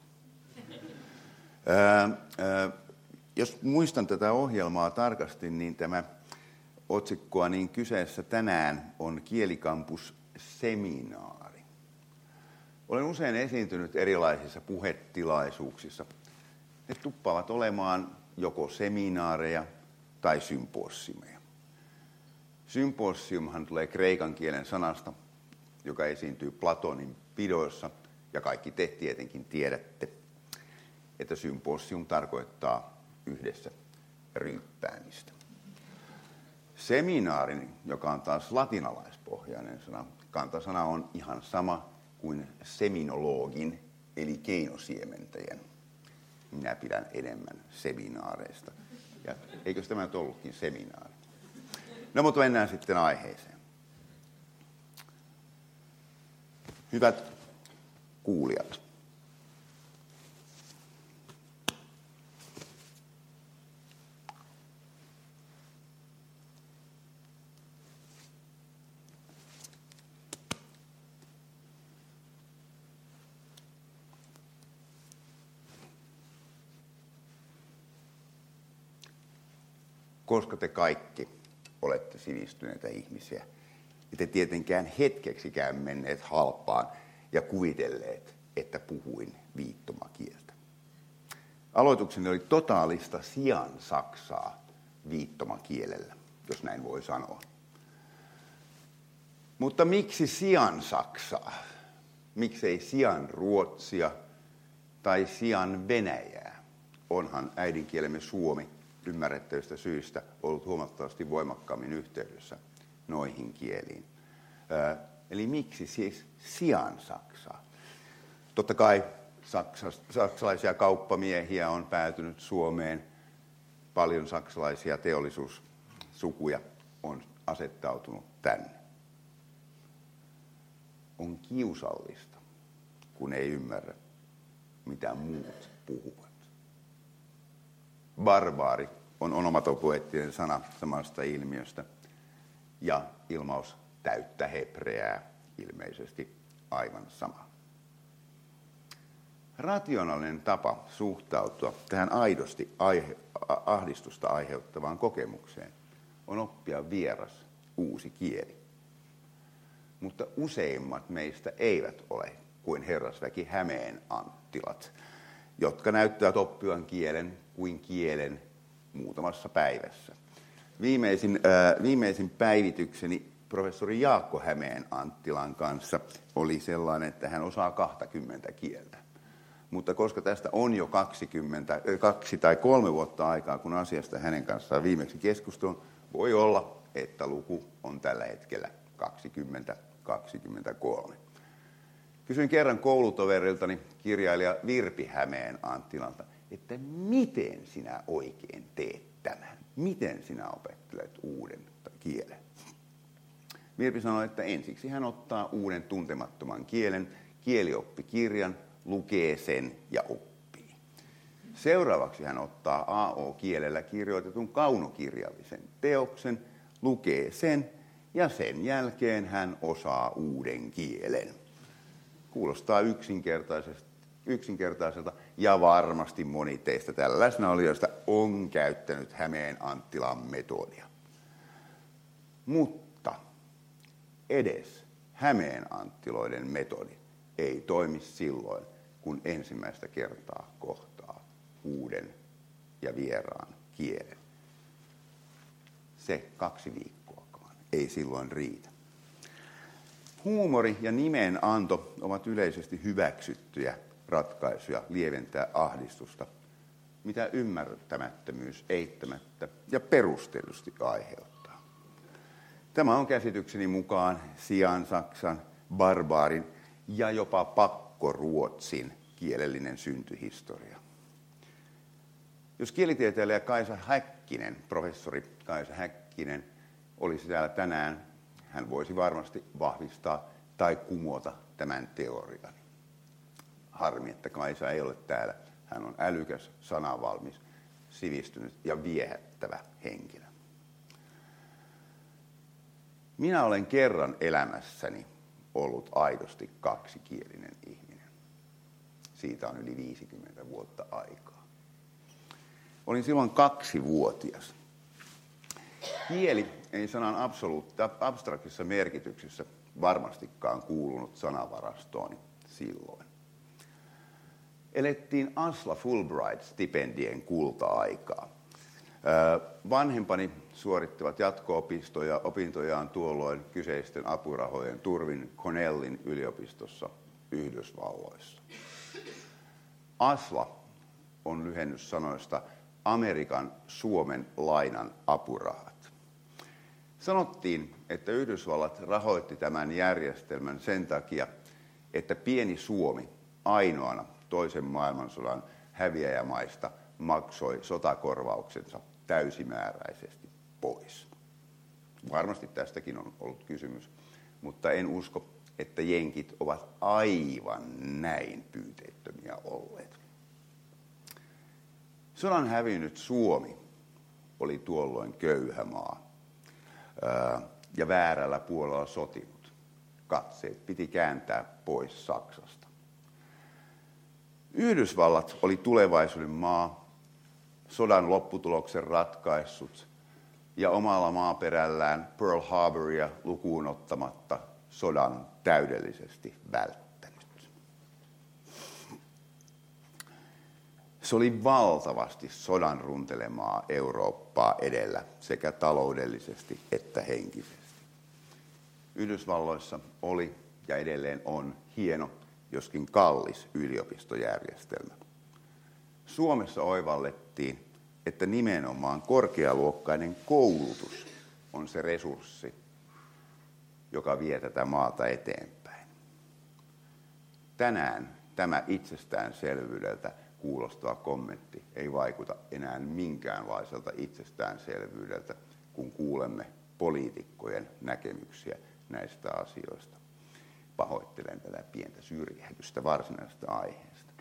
Ää, ää, jos muistan tätä ohjelmaa tarkasti, niin tämä otsikkoa, niin kyseessä tänään on Kielikampus-seminaari. Olen usein esiintynyt erilaisissa puhetilaisuuksissa. Ne tuppaavat olemaan joko seminaareja tai symposiumeja. Symposiumhan tulee kreikan kielen sanasta, joka esiintyy Platonin pidoissa, ja kaikki te tietenkin tiedätte, että symposium tarkoittaa yhdessä ryyppäämistä. Seminaari, joka on taas latinalaispohjainen sana, kantasana on ihan sama kuin seminologin, eli keinosiementäjän. Minä pidän enemmän seminaareista. Ja eikös tämä nyt ollutkin seminaari? No, mutta mennään sitten aiheeseen. Hyvät kuulijat. Koska te kaikki olette sivistyneitä ihmisiä, ette tietenkään hetkeksikään menneet halpaan ja kuvitelleet, että puhuin viittomakieltä. Aloitukseni oli totaalista sian saksaa viittomakielellä, jos näin voi sanoa. Mutta miksi sian saksaa? Miksei sian ruotsia tai sian venäjää? Onhan äidinkielemme suomi ymmärrettävistä syistä ollut huomattavasti voimakkaammin yhteydessä noihin kieliin. Eli miksi siis sian saksaa? Totta kai saksalaisia kauppamiehiä on päätynyt Suomeen. Paljon saksalaisia teollisuussukuja on asettautunut tänne. On kiusallista, kun ei ymmärrä, mitä muut puhuvat. Barbaari on onomatopoeettinen sana samasta ilmiöstä. ja ilmaus täyttä hebreää, ilmeisesti aivan sama. Rationaalinen tapa suhtautua tähän aidosti aihe, ahdistusta aiheuttavaan kokemukseen on oppia vieras uusi kieli. Mutta useimmat meistä eivät ole kuin herrasväki Hämeen Anttilat, jotka näyttävät oppivan kielen kuin kielen muutamassa päivässä. Viimeisin, äh, viimeisin päivitykseni professori Jaakko Hämeen Anttilan kanssa oli sellainen, että hän osaa kaksikymmentä kieltä. Mutta koska tästä on jo kaksikymmentä, kaksi tai kolme vuotta aikaa, kun asiasta hänen kanssaan viimeksi keskustelun, voi olla, että luku on tällä hetkellä kaksikymmentä kaksikymmentäkolme. Kysyin kerran koulutoveriltani, kirjailija Virpi Hämeen Anttilalta, että miten sinä oikein teet tämän? Miten sinä opettelet uuden kielen? Virpi sanoi, että ensiksi hän ottaa uuden tuntemattoman kielen, kielioppikirjan, lukee sen ja oppii. Seuraavaksi hän ottaa A O-kielellä kirjoitetun kaunokirjallisen teoksen, lukee sen ja sen jälkeen hän osaa uuden kielen. Kuulostaa yksinkertaiselta, yksinkertaiselta ja varmasti moni teistä tällä läsnäolijoista on käyttänyt Hämeen Anttilan metodia. Mutta edes Hämeen Anttiloiden metodi ei toimi silloin, kun ensimmäistä kertaa kohtaa uuden ja vieraan kielen. Se kaksi viikkoakaan ei silloin riitä. Huumori ja nimenanto ovat yleisesti hyväksyttyjä ratkaisuja lieventää ahdistusta, mitä ymmärtämättömyys eittämättä ja perustellusti aiheuttaa. Tämä on käsitykseni mukaan siansaksan, barbaarin ja jopa pakkoruotsin kielellinen syntyhistoria. Jos kielitieteilijä Kaisa Häkkinen, professori Kaisa Häkkinen, olisi täällä tänään, hän voisi varmasti vahvistaa tai kumota tämän teorian. Harmi, että Kaisa ei ole täällä. Hän on älykäs, sanavalmis, sivistynyt ja viehättävä henkilö. Minä olen kerran elämässäni ollut aidosti kaksikielinen ihminen. Siitä on yli viisikymmentä vuotta aikaa. Olin silloin kaksivuotias. Kieli ei sanan absoluutta, abstraktissa merkityksessä varmastikaan kuulunut sanavarastooni silloin. Elettiin Asla Fulbright-stipendien kulta-aikaa. Vanhempani suorittivat jatko-opintojaan tuolloin kyseisten apurahojen turvin Cornellin yliopistossa Yhdysvalloissa. Asla on lyhennys sanoista Amerikan Suomen lainan apurahat. Sanottiin, että Yhdysvallat rahoitti tämän järjestelmän sen takia, että pieni Suomi ainoana toisen maailmansodan häviäjämaista maksoi sotakorvauksensa täysimääräisesti pois. Varmasti tästäkin on ollut kysymys, mutta en usko, että jenkit ovat aivan näin pyyteettömiä olleet. Sodan hävinnyt Suomi oli tuolloin köyhä maa ja väärällä puolella sotinut. Katseet piti kääntää pois Saksasta. Yhdysvallat oli tulevaisuuden maa, sodan lopputuloksen ratkaissut ja omalla maaperällään Pearl Harboria lukuun ottamatta sodan täydellisesti välttänyt. Se oli valtavasti sodan runtelemaa Eurooppaa edellä sekä taloudellisesti että henkisesti. Yhdysvalloissa oli ja edelleen on hieno, joskin kallis yliopistojärjestelmä. Suomessa oivallettiin, että nimenomaan korkealuokkainen koulutus on se resurssi, joka vie tätä maata eteenpäin. Tänään tämä itsestäänselvyydeltä kuulostava kommentti ei vaikuta enää minkäänlaiselta itsestäänselvyydeltä, kun kuulemme poliitikkojen näkemyksiä näistä asioista. Pahoittelen tätä pientä syrjähdystä varsinaisesta aiheesta.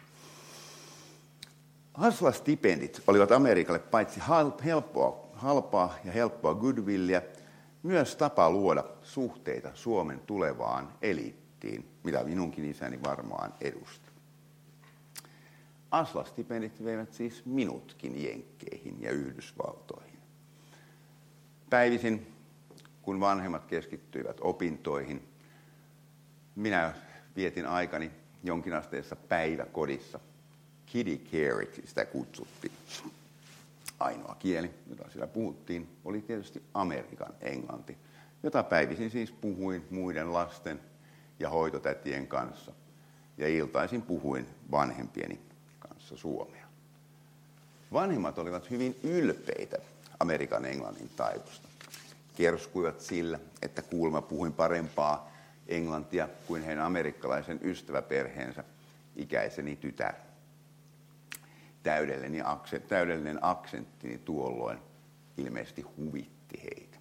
Asla-stipendit olivat Amerikalle paitsi helppoa, halpaa ja helppoa goodwillia, myös tapa luoda suhteita Suomen tulevaan eliittiin, mitä minunkin isäni varmaan edusti. Asla-stipendit veivät siis minutkin Jenkkeihin ja Yhdysvaltoihin. Päivisin, kun vanhemmat keskittyivät opintoihin, minä vietin aikani jonkinasteisessa päiväkodissa. Kiddie careiksi sitä kutsuttiin. Ainoa kieli, jota siellä puhuttiin, oli tietysti Amerikan englanti, jota päivisin siis puhuin muiden lasten ja hoitotätien kanssa. Ja iltaisin puhuin vanhempieni kanssa suomea. Vanhemmat olivat hyvin ylpeitä Amerikan englannin taidosta. Kerskuivat sillä, että kuulemma puhuin parempaa englantia kuin heidän amerikkalaisen ystäväperheensä ikäiseni tytär. Täydellinen, aksent, täydellinen aksenttini tuolloin ilmeisesti huvitti heitä.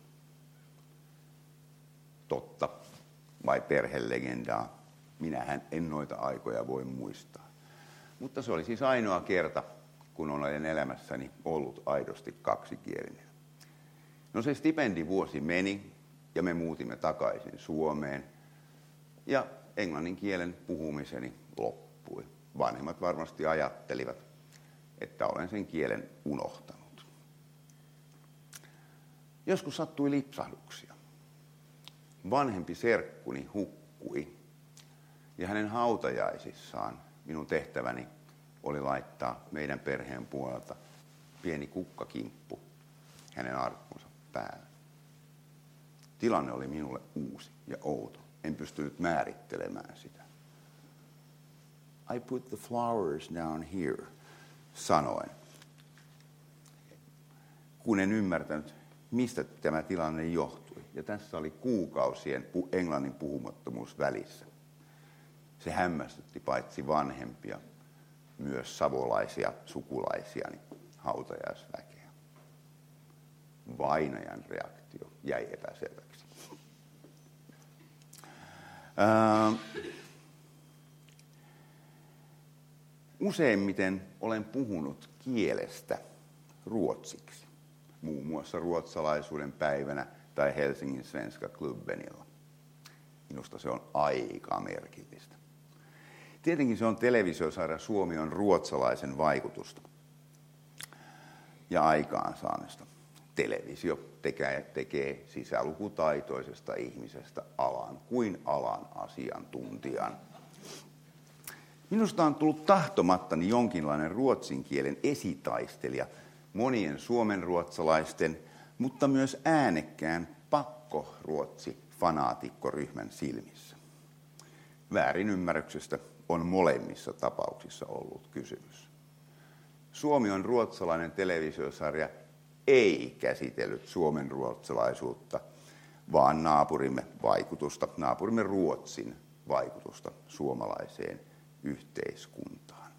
Totta vai perhelegendaa, minähän en noita aikoja voi muistaa. Mutta se oli siis ainoa kerta, kun olen elämässäni ollut aidosti kaksikielinen. No se stipendivuosi meni ja me muutimme takaisin Suomeen ja englannin kielen puhumiseni loppui. Vanhemmat varmasti ajattelivat, että olen sen kielen unohtanut. Joskus sattui lipsahduksia. Vanhempi serkkuni hukkui ja hänen hautajaisissaan minun tehtäväni oli laittaa meidän perheen puolelta pieni kukkakimppu hänen arkkunsa päälle. Tilanne oli minulle uusi ja outo. En pystynyt määrittelemään sitä. I put the flowers down here, sanoin. Kun en ymmärtänyt, mistä tämä tilanne johtui. Ja tässä oli kuukausien englannin puhumattomuus välissä. Se hämmästytti paitsi vanhempia, myös savolaisia sukulaisiani, hautajaisväkeä. Vainajan reaktio jäi epäselväksi. Ää, useimmiten olen puhunut kielestä ruotsiksi, muun muassa ruotsalaisuuden päivänä tai Helsingin Svenska Klubbenilla. Minusta se on aika merkillistä. Tietenkin se on televisiosarja Suomi on ruotsalaisen vaikutusta ja aikaansaannesta. Televisio tekee, tekee sisälukutaitoisesta ihmisestä alan kuin alan asiantuntijan. Minusta on tullut tahtomattani jonkinlainen ruotsin kielen esitaistelija monien suomenruotsalaisten, mutta myös äänekkään pakkoruotsi-fanaatikkoryhmän silmissä. Väärinymmärryksestä on molemmissa tapauksissa ollut kysymys. Suomi on ruotsalainen televisiosarja ei käsitellyt suomenruotsalaisuutta, vaan naapurimme vaikutusta, naapurimme Ruotsin vaikutusta suomalaiseen yhteiskuntaan.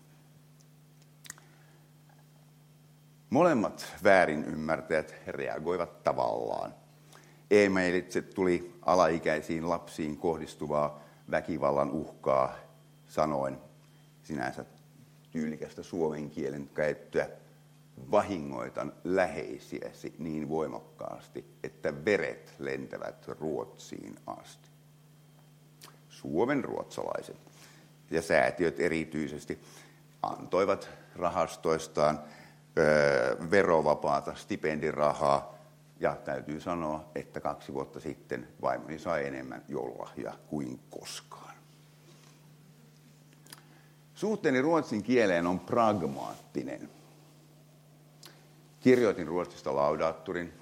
Molemmat väärinymmärtäjät reagoivat tavallaan. E-mailitse tuli alaikäisiin lapsiin kohdistuvaa väkivallan uhkaa sanoen sinänsä tyylikästä suomen kielen käyttöä. Vahingoitan läheisiäsi niin voimakkaasti, että veret lentävät Ruotsiin asti. Suomen ruotsalaiset ja säätiöt erityisesti antoivat rahastoistaan öö, verovapaata stipendirahaa. Ja täytyy sanoa, että kaksi vuotta sitten vaimoni sai enemmän joululahjaa kuin koskaan. Suhteeni ruotsin kieleen on pragmaattinen. Kirjoitin Ruotsista laudaatturin.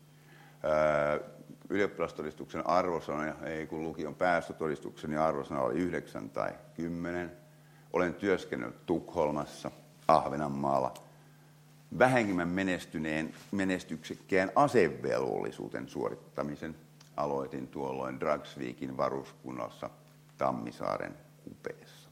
Ylioppilastodistuksen arvosana, ei kun lukion päästötodistukseni arvosana oli yhdeksän tai kymmenen. Olen työskennellyt Tukholmassa, Ahvenanmaalla. Vähänkimän menestyneen, menestyksekkään asevelvollisuuden suorittamisen aloitin tuolloin Dragsvikin varuskunnassa Tammisaaren kupeessa.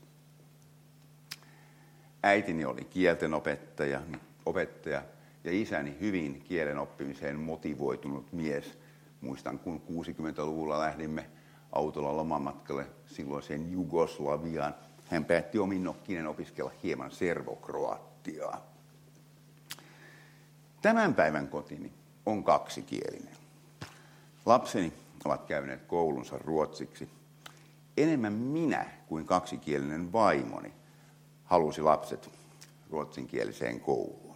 Äitini oli kielten opettaja, opettaja ja isäni hyvin kielen oppimiseen motivoitunut mies. Muistan, kun kuusikymmentäluvulla lähdimme autolla lomamatkalle silloiseen Jugoslaviaan. Hän päätti omin nokkinen opiskella hieman servokroattiaa. Tämän päivän kotini on kaksikielinen. Lapseni ovat käyneet koulunsa ruotsiksi. Enemmän minä kuin kaksikielinen vaimoni halusi lapset ruotsinkieliseen kouluun.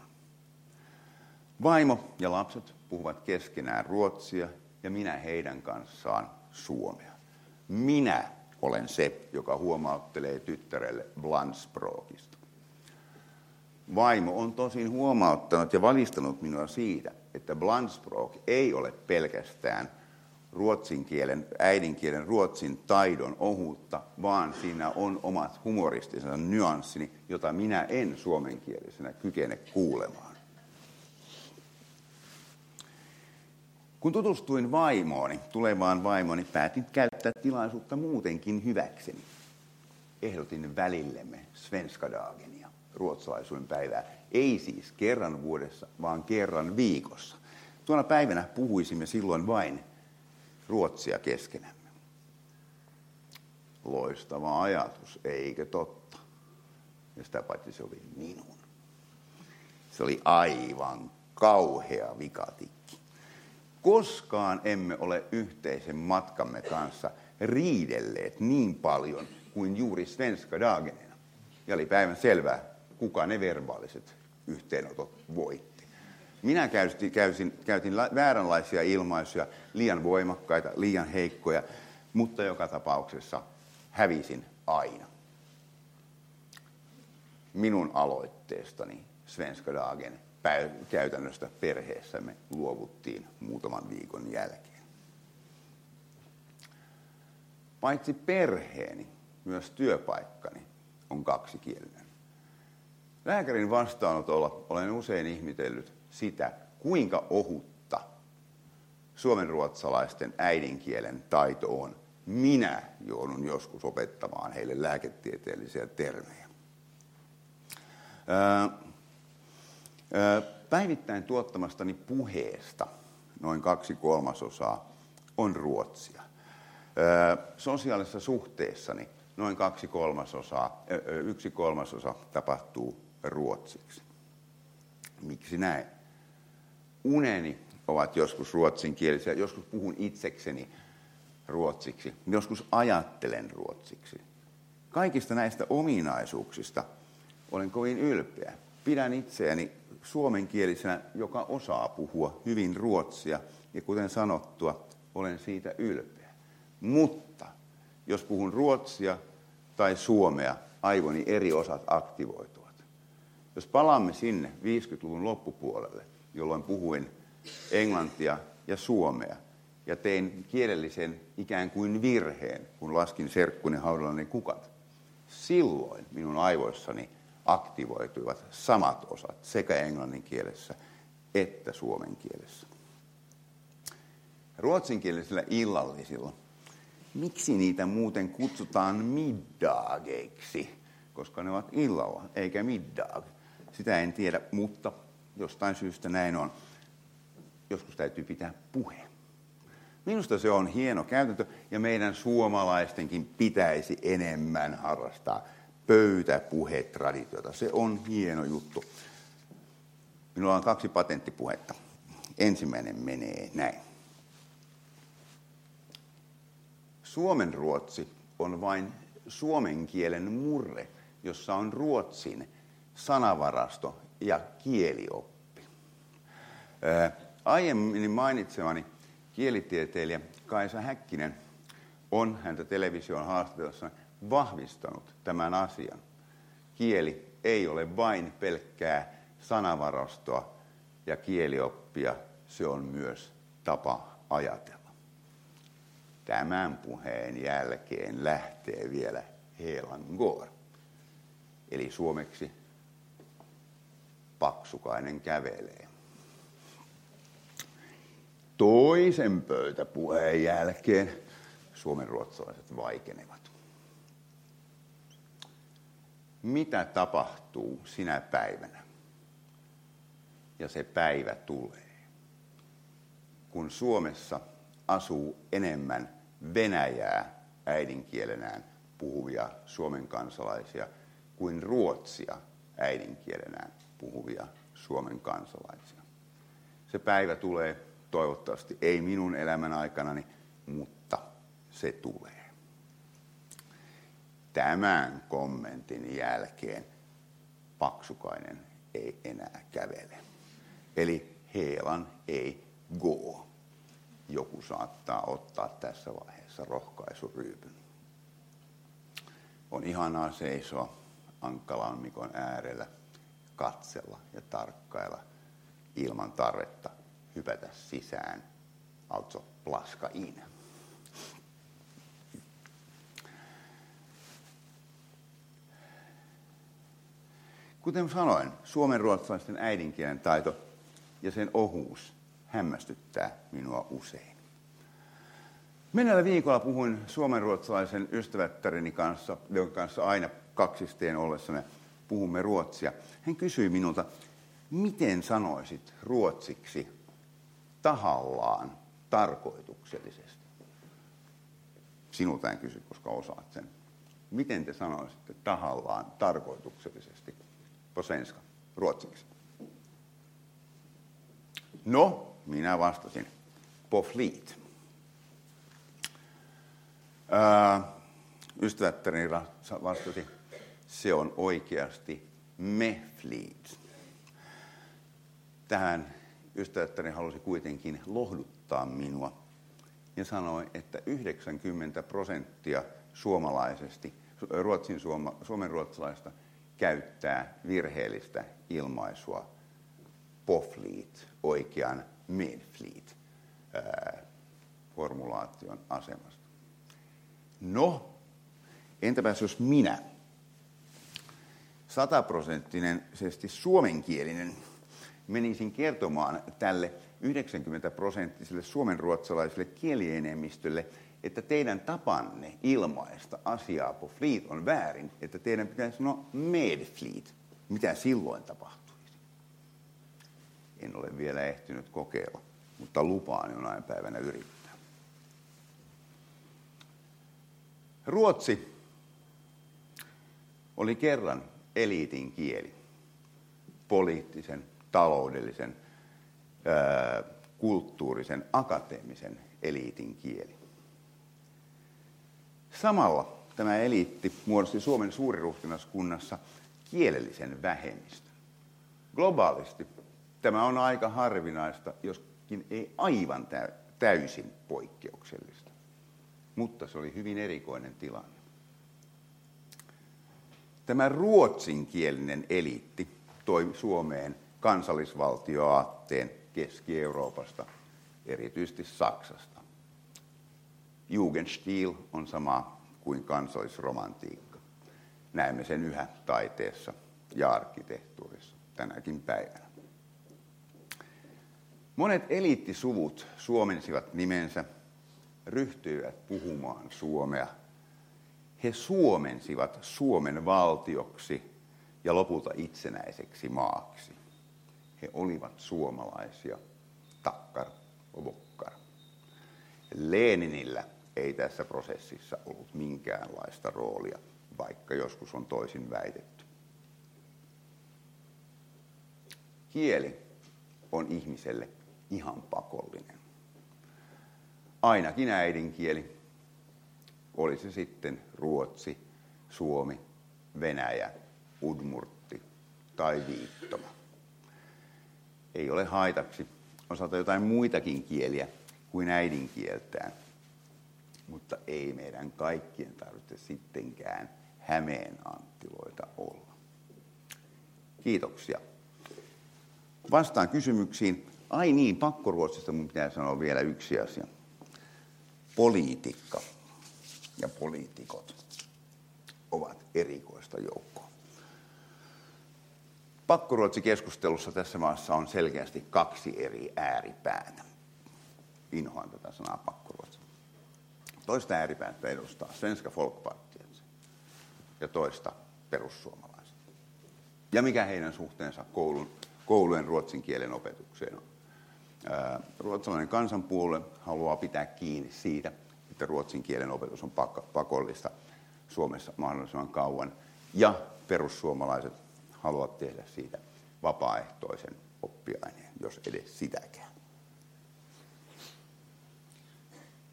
Vaimo ja lapset puhuvat keskenään ruotsia ja minä heidän kanssaan suomea. Minä olen se, joka huomauttelee tyttärelle blandsprokista. Vaimo on tosin huomauttanut ja valistanut minua siitä, että blandsprok ei ole pelkästään ruotsin kielen, äidinkielen ruotsin taidon ohuutta, vaan siinä on omat humoristisensa nyanssini, jota minä en suomenkielisenä kykene kuulemaan. Kun tutustuin vaimooni, tulevaan vaimooni, päätin käyttää tilaisuutta muutenkin hyväkseni. Ehdotin välillemme svenskadagenia, ruotsalaisuuden päivää. Ei siis kerran vuodessa, vaan kerran viikossa. Tuona päivänä puhuisimme silloin vain ruotsia keskenämme. Loistava ajatus, eikö totta? Ja sitä paitsi se oli minun. Se oli aivan kauhea vikatikki. Koskaan emme ole yhteisen matkamme kanssa riidelleet niin paljon kuin juuri svenskadagenina. Ja oli päivän selvää, kuka ne verbaaliset yhteenotot voitti. Minä käytin, käytin, käytin vääränlaisia ilmaisuja, liian voimakkaita, liian heikkoja, mutta joka tapauksessa hävisin aina. Minun aloitteestani svenskadagen käytännöstä perheessämme luovuttiin muutaman viikon jälkeen. Paitsi perheeni, myös työpaikkani on kaksikielinen. Lääkärin vastaanotolla olen usein ihmetellyt sitä, kuinka ohutta suomenruotsalaisten äidinkielen taito on. Minä joudun joskus opettamaan heille lääketieteellisiä termejä. Öö, öö, päivittäin tuottamastani puheesta noin kaksi kolmasosaa on ruotsia. Öö, sosiaalisessa suhteessani noin kaksi kolmasosaa, öö, yksi kolmasosa tapahtuu ruotsiksi. Miksi näin? Uneni ovat joskus ruotsinkielisiä, joskus puhun itsekseni ruotsiksi, joskus ajattelen ruotsiksi. Kaikista näistä ominaisuuksista olen kovin ylpeä. Pidän itseäni suomenkielisenä, joka osaa puhua hyvin ruotsia, ja kuten sanottua, olen siitä ylpeä. Mutta jos puhun ruotsia tai suomea, aivoni eri osat aktivoituvat. Jos palaamme sinne viisikymmentäluvun loppupuolelle, jolloin puhuin englantia ja suomea, ja tein kielellisen ikään kuin virheen, kun laskin serkkuni haudallani kukat. Silloin minun aivoissani aktivoituivat samat osat sekä englannin kielessä että suomen kielessä. Ruotsinkielisillä illallisilla, miksi niitä muuten kutsutaan middageiksi, koska ne ovat illalla eikä middag? Sitä en tiedä, mutta jostain syystä näin on. Joskus täytyy pitää puhe. Minusta se on hieno käytäntö ja meidän suomalaistenkin pitäisi enemmän harrastaa pöytäpuhetraditiota. Se on hieno juttu. Minulla on kaksi patenttipuhetta. Ensimmäinen menee näin. Suomenruotsi on vain suomen kielen murre, jossa on ruotsin sanavarasto ja kielioppi. Ää, aiemmin mainitsemani kielitieteilijä Kaisa Häkkinen on häntä television haastattelussa vahvistanut tämän asian. Kieli ei ole vain pelkkää sanavarastoa ja kielioppia, se on myös tapa ajatella. Tämän puheen jälkeen lähtee vielä Helangor, eli suomeksi paksukainen kävelee. Toisen pöytäpuheen jälkeen suomenruotsalaiset vaikenevat. Mitä tapahtuu sinä päivänä? Ja se päivä tulee, kun Suomessa asuu enemmän venäjää äidinkielenään puhuvia Suomen kansalaisia kuin ruotsia äidinkielenään puhuvia Suomen kansalaisia. Se päivä tulee, Toivottavasti ei minun elämän aikanani, mutta se tulee. Tämän kommentin jälkeen Paksukainen ei enää kävele. Eli Heelan ei go. Joku saattaa ottaa tässä vaiheessa rohkaisuryypyn. On ihanaa seisoa Ankkalammikon äärellä, katsella ja tarkkailla ilman tarvetta hypätä sisään, also plaska in. Kuten sanoin, suomenruotsalaisten äidinkielen taito ja sen ohuus hämmästyttää minua usein. Menneellä viikolla puhuin suomenruotsalaisen ystävättäreni kanssa, jonka kanssa aina kaksisteen ollessamme puhumme ruotsia. Hän kysyi minulta, miten sanoisit ruotsiksi tahallaan tarkoituksellisesti? Sinulta en kysy, koska osaat sen. Miten te sanoisitte tahallaan tarkoituksellisesti på svenska, ruotsiksi? No, minä vastasin, på flit. Äh, ystävättäni vastasi, se on oikeasti med flit. Tähän ystävättäni halusi kuitenkin lohduttaa minua ja sanoi, että yhdeksänkymmentä prosenttia suomalaisesti, ruotsin suoma, suomenruotsalaista käyttää virheellistä ilmaisua på flit, oikean med flit ää, formulaation asemasta. No, entäpäs jos minä, sataprosenttisesti suomenkielinen, menisin kertomaan tälle yhdeksänkymmentä prosenttiselle suomenruotsalaiselle kielienemmistölle, että teidän tapanne ilmaista asiaa på flit on väärin, että teidän pitäisi sanoa med flit. Mitä silloin tapahtuisi? En ole vielä ehtinyt kokeilla, mutta lupaan jonain päivänä yrittää. Ruotsi oli kerran eliitin kieli. Poliittisen, taloudellisen, ää, kulttuurisen, akateemisen eliitin kieli. Samalla tämä eliitti muodosti Suomen suuriruhtinaskunnassa kielellisen vähemmistön. Globaalisti tämä on aika harvinaista, joskin ei aivan täysin poikkeuksellista. Mutta se oli hyvin erikoinen tilanne. Tämä ruotsinkielinen eliitti toi Suomeen kansallisvaltioaatteen Keski-Euroopasta, erityisesti Saksasta. Jugendstil on sama kuin kansallisromantiikka. Näemme sen yhä taiteessa ja arkkitehtuurissa tänäkin päivänä. Monet eliittisuvut suomensivat nimensä, ryhtyivät puhumaan suomea. He suomensivat Suomen valtioksi ja lopulta itsenäiseksi maaksi. He olivat suomalaisia, takkar och bokkar. Leninillä ei tässä prosessissa ollut minkäänlaista roolia, vaikka joskus on toisin väitetty. Kieli on ihmiselle ihan pakollinen. Ainakin äidinkieli, oli se sitten ruotsi, suomi, venäjä, udmurtti tai viittoma. Ei ole haitaksi osata jotain muitakin kieliä kuin äidinkieltään, mutta ei meidän kaikkien tarvitse sittenkään Hämeen Anttiloita olla. Kiitoksia. Vastaan kysymyksiin. Ai niin, pakkoruotsista mun pitää sanoa vielä yksi asia. Politiikka ja poliitikot ovat erikoista joukkoa. Pakkoruotsikeskustelussa tässä maassa on selkeästi kaksi eri ääripäätä. Inhoan tätä sanaa pakkoruotsi. Toista ääripäätä edustaa Svenska Folkpartiet ja toista perussuomalaiset. Ja mikä heidän suhteensa koulun, koulujen ruotsin kielen opetukseen on? Ää, ruotsalainen kansanpuolue haluaa pitää kiinni siitä, että ruotsin kielen opetus on pakollista Suomessa mahdollisimman kauan. Ja perussuomalaiset haluavat tehdä siitä vapaaehtoisen oppiaineen, jos edes sitäkään.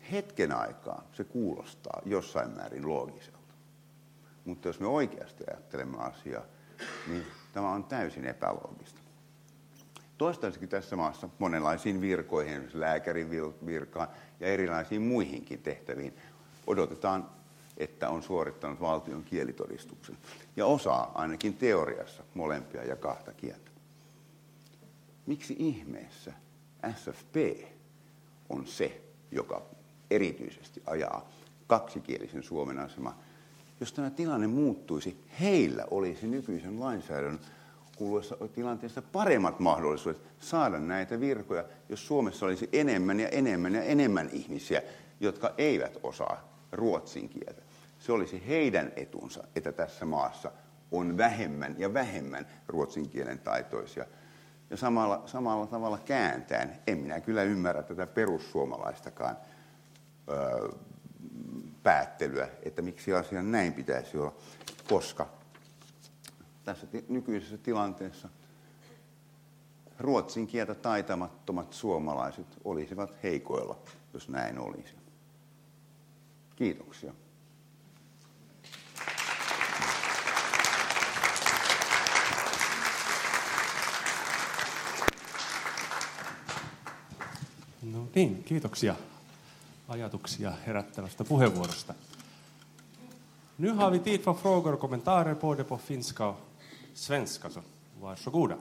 hetken aikaa se kuulostaa jossain määrin loogiselta. Mutta jos me oikeasti ajattelemme asiaa, niin tämä on täysin epäloogista. Toistaiseksi tässä maassa monenlaisiin virkoihin, esimerkiksi lääkärin virkaan ja erilaisiin muihinkin tehtäviin, odotetaan, että on suorittanut valtion kielitodistuksen. Ja osaa ainakin teoriassa molempia ja kahta kieltä. Miksi ihmeessä S F P on se, joka erityisesti ajaa kaksikielisen Suomen asema? Jos tämä tilanne muuttuisi, heillä olisi nykyisen lainsäädännön kuluessa tilanteessa paremmat mahdollisuudet saada näitä virkoja, jos Suomessa olisi enemmän ja enemmän ja enemmän ihmisiä, jotka eivät osaa ruotsin kieltä. Se olisi heidän etunsa, että tässä maassa on vähemmän ja vähemmän ruotsin kielen taitoisia. Ja samalla, samalla tavalla kääntäen, en minä kyllä ymmärrä tätä perussuomalaistakaan öö, päättelyä, että miksi asian näin pitäisi olla, koska tässä nykyisessä tilanteessa ruotsin kieltä taitamattomat suomalaiset olisivat heikoilla, jos näin olisi. Kiitoksia. No niin, kiitoksia ajatuksia herättävästä puheenvuorosta. Nu har vi tid för frågor och kommentarer både på finska och svenska, så varsågoda.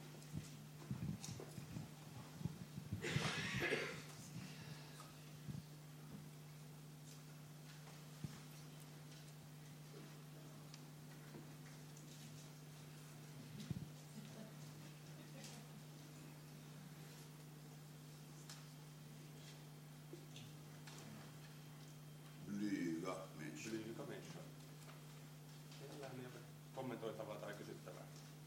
Kommentoitavaa tai kysyttävää.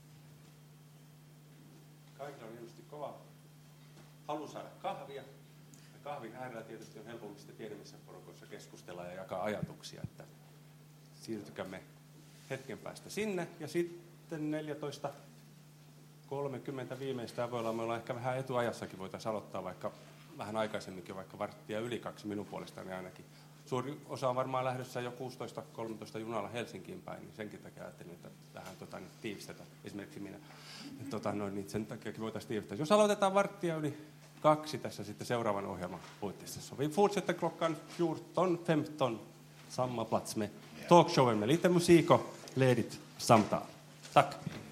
Kaikilla on ilmeisesti kova halu saada kahvia. Ja kahvin äärellä tietysti on helpompi sitten pienemmissä porukoissa keskustella ja jakaa ajatuksia. Että siirtykäämme hetken päästä sinne. Ja sitten neljätoista kolmekymmentä viimeistään voi olla. Me ollaan ehkä vähän etuajassakin. Voitaisiin aloittaa vaikka vähän aikaisemminkin, vaikka varttia yli kaksi minun puolestani ainakin. Suuri osa on varmaan lähdössä jo kuusitoista kolmetoista junalla Helsinkiin päin, niin senkin takia ajattelin, että vähän tota, niin tiivistetä. Esimerkiksi minä. Tota, noin, niin sen takia voitaisiin tiivistää. Jos aloitetaan varttia yli kaksi tässä sitten seuraavan ohjelman puitteissa. Vi fortsätter klockan fjorton femton samma plats med talkshowen med lite musik och ledigt samtal. Tack!